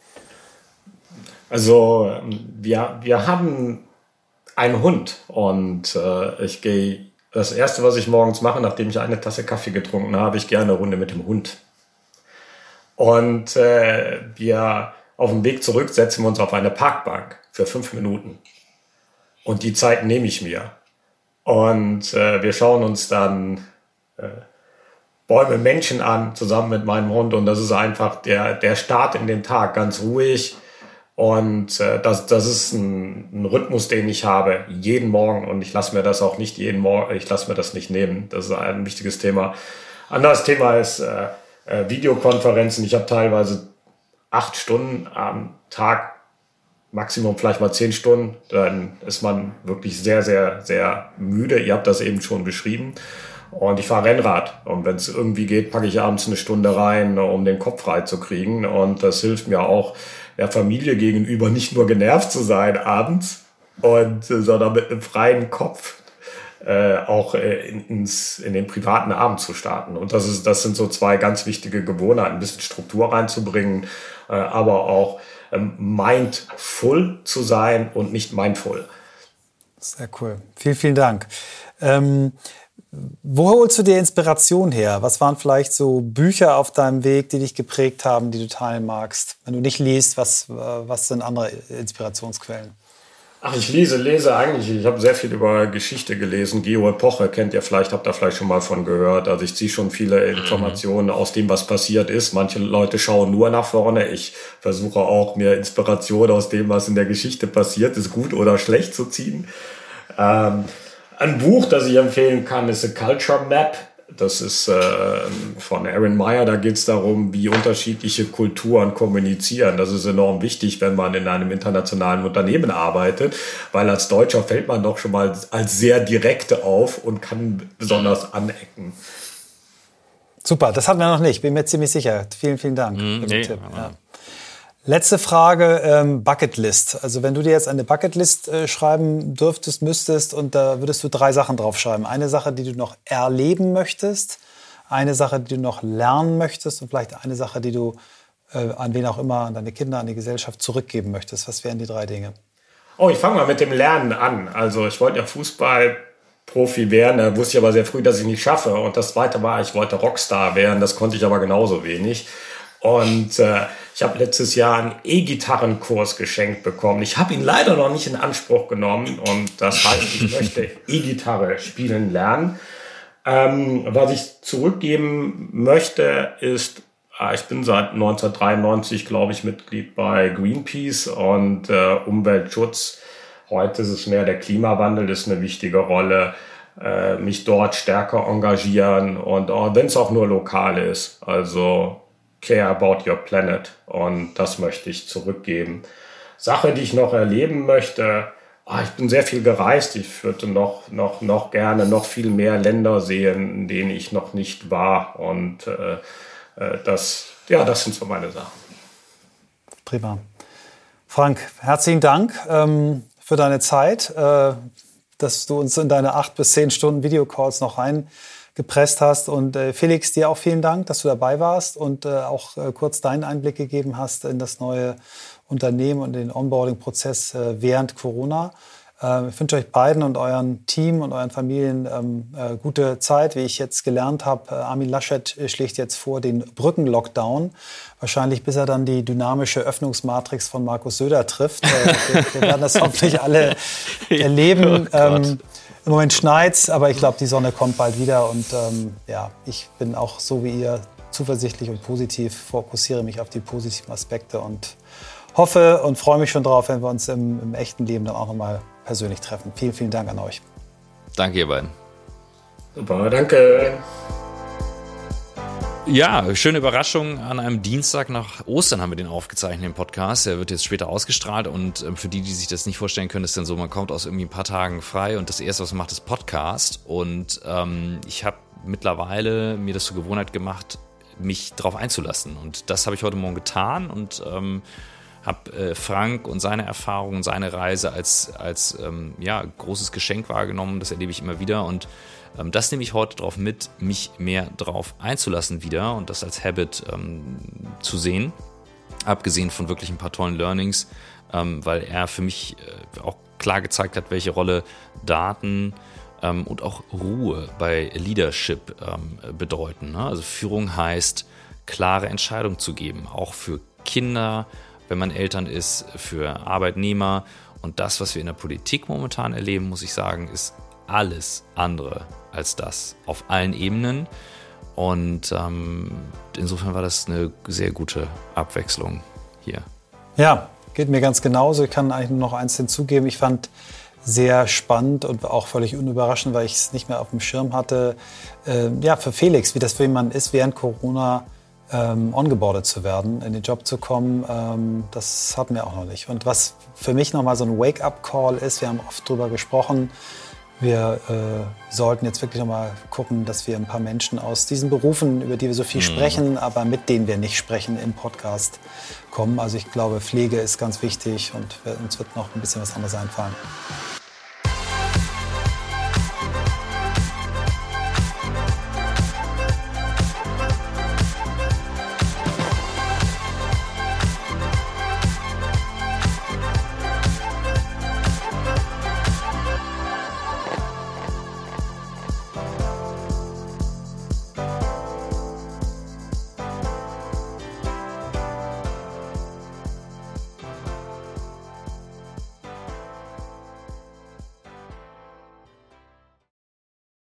Also wir, wir haben einen Hund und äh, ich gehe Das Erste, was ich morgens mache, nachdem ich eine Tasse Kaffee getrunken habe, ich gehe eine Runde mit dem Hund. Und äh, wir auf dem Weg zurück setzen wir uns auf eine Parkbank für fünf Minuten. Und die Zeit nehme ich mir. Und äh, wir schauen uns dann äh, Bäume, Menschen an, zusammen mit meinem Hund. Und das ist einfach der, der Start in den Tag, ganz ruhig. Und äh, das, das ist ein, ein Rhythmus, den ich habe, jeden Morgen. Und ich lasse mir das auch nicht jeden Morgen, ich lasse mir das nicht nehmen. Das ist ein wichtiges Thema. Anderes Thema ist äh, äh, Videokonferenzen. Ich habe teilweise acht Stunden am Tag, Maximum vielleicht mal zehn Stunden. Dann ist man wirklich sehr, sehr, sehr müde. Ihr habt das eben schon beschrieben. Und ich fahre Rennrad. Und wenn es irgendwie geht, packe ich abends eine Stunde rein, um den Kopf frei zu kriegen. Und das hilft mir auch, der Familie gegenüber nicht nur genervt zu sein abends, und, sondern mit einem freien Kopf äh, auch äh, in, ins, in den privaten Abend zu starten. Und das, ist, das sind so zwei ganz wichtige Gewohnheiten, ein bisschen Struktur reinzubringen, äh, aber auch ähm, mindful zu sein und nicht mindful. Sehr cool. Vielen, vielen Dank. Ähm Wo holst du dir Inspiration her? Was waren vielleicht so Bücher auf deinem Weg, die dich geprägt haben, die du teilen magst? Wenn du nicht liest, was, was sind andere Inspirationsquellen? Ach, ich lese, lese eigentlich, ich habe sehr viel über Geschichte gelesen. Geo-Epoche kennt ihr vielleicht, habt ihr vielleicht schon mal von gehört. Also ich ziehe schon viele Informationen mhm. aus dem, was passiert ist. Manche Leute schauen nur nach vorne. Ich versuche auch, mir Inspiration aus dem, was in der Geschichte passiert ist, gut oder schlecht zu ziehen. Ähm, Ein Buch, das ich empfehlen kann, ist A Culture Map. Das ist äh, von Aaron Meyer. Da geht es darum, wie unterschiedliche Kulturen kommunizieren. Das ist enorm wichtig, wenn man in einem internationalen Unternehmen arbeitet, weil als Deutscher fällt man doch schon mal als sehr direkt auf und kann besonders anecken. Super, das hatten wir noch nicht, bin mir ziemlich sicher. Vielen, vielen Dank mm, für den nee, Tipp. ja. Ja. Letzte Frage, ähm, Bucketlist. Also wenn du dir jetzt eine Bucketlist äh, schreiben dürftest, müsstest und da würdest du drei Sachen draufschreiben. Eine Sache, die du noch erleben möchtest, eine Sache, die du noch lernen möchtest und vielleicht eine Sache, die du äh, an wen auch immer, an deine Kinder, an die Gesellschaft zurückgeben möchtest. Was wären die drei Dinge? Oh, ich fange mal mit dem Lernen an. Also ich wollte ja Fußballprofi werden, da wusste ich aber sehr früh, dass ich nicht schaffe. Und das Zweite war, ich wollte Rockstar werden, das konnte ich aber genauso wenig. Und äh, ich habe letztes Jahr einen E-Gitarrenkurs geschenkt bekommen. Ich habe ihn leider noch nicht in Anspruch genommen und das heißt, ich möchte E-Gitarre spielen lernen. Ähm, was ich zurückgeben möchte, ist, äh, ich bin seit neunzehnhundertdreiundneunzig, glaube ich, Mitglied bei Greenpeace und äh, Umweltschutz. Heute ist es mehr der Klimawandel, das ist eine wichtige Rolle. Äh, mich dort stärker engagieren und oh, wenn es auch nur lokal ist. Also care about your planet und das möchte ich zurückgeben. Sache, die ich noch erleben möchte, ah, ich bin sehr viel gereist, ich würde noch, noch, noch gerne noch viel mehr Länder sehen, in denen ich noch nicht war und äh, das, ja, das sind so meine Sachen. Prima. Frank, herzlichen Dank ähm, für deine Zeit, äh, dass du uns in deine acht bis zehn Stunden Videocalls noch rein gepresst hast. Und äh, Felix, dir auch vielen Dank, dass du dabei warst und äh, auch äh, kurz deinen Einblick gegeben hast in das neue Unternehmen und den Onboarding-Prozess äh, während Corona. Äh, ich wünsche euch beiden und euren Team und euren Familien ähm, äh, gute Zeit. Wie ich jetzt gelernt habe, äh, Armin Laschet schlägt jetzt vor den Brückenlockdown. Wahrscheinlich bis er dann die dynamische Öffnungsmatrix von Markus Söder trifft. Äh, wir, wir werden das hoffentlich alle erleben. Oh ähm, Im Moment schneit's, aber ich glaube, die Sonne kommt bald wieder. Und ähm, ja, ich bin auch so wie ihr zuversichtlich und positiv, fokussiere mich auf die positiven Aspekte und hoffe und freue mich schon drauf, wenn wir uns im, im echten Leben dann auch nochmal persönlich treffen. Vielen, vielen Dank an euch. Danke, ihr beiden. Super, danke. Ja, schöne Überraschung. An einem Dienstag nach Ostern haben wir den aufgezeichnet, den Podcast. Der wird jetzt später ausgestrahlt und für die, die sich das nicht vorstellen können, ist dann so, man kommt aus irgendwie ein paar Tagen frei und das Erste, was man macht, ist Podcast. Und ähm, ich habe mittlerweile mir das zur Gewohnheit gemacht, mich darauf einzulassen. Und das habe ich heute Morgen getan und ähm, habe äh, Frank und seine Erfahrungen, seine Reise als, als ähm, ja, großes Geschenk wahrgenommen. Das erlebe ich immer wieder und ähm, das nehme ich heute drauf mit, mich mehr drauf einzulassen wieder und das als Habit ähm, zu sehen. Abgesehen von wirklich ein paar tollen Learnings, ähm, weil er für mich äh, auch klar gezeigt hat, welche Rolle Daten ähm, und auch Ruhe bei Leadership ähm, bedeuten. Ne? Also Führung heißt, klare Entscheidungen zu geben, auch für Kinder, wenn man Eltern ist, für Arbeitnehmer. Und das, was wir in der Politik momentan erleben, muss ich sagen, ist alles andere als das auf allen Ebenen. Und ähm, insofern war das eine sehr gute Abwechslung hier. Ja, geht mir ganz genauso. Ich kann eigentlich nur noch eins hinzugeben. Ich fand sehr spannend und auch völlig unüberraschend, weil ich es nicht mehr auf dem Schirm hatte. Äh, ja, für Felix, wie das für jemanden ist, während Corona ähm, ongeboardet zu werden, in den Job zu kommen, ähm, das hatten wir auch noch nicht. Und was für mich nochmal so ein Wake-up-Call ist, wir haben oft drüber gesprochen, wir äh, sollten jetzt wirklich nochmal gucken, dass wir ein paar Menschen aus diesen Berufen, über die wir so viel mhm. sprechen, aber mit denen wir nicht sprechen, im Podcast kommen. Also ich glaube, Pflege ist ganz wichtig und uns wird noch ein bisschen was anderes einfallen.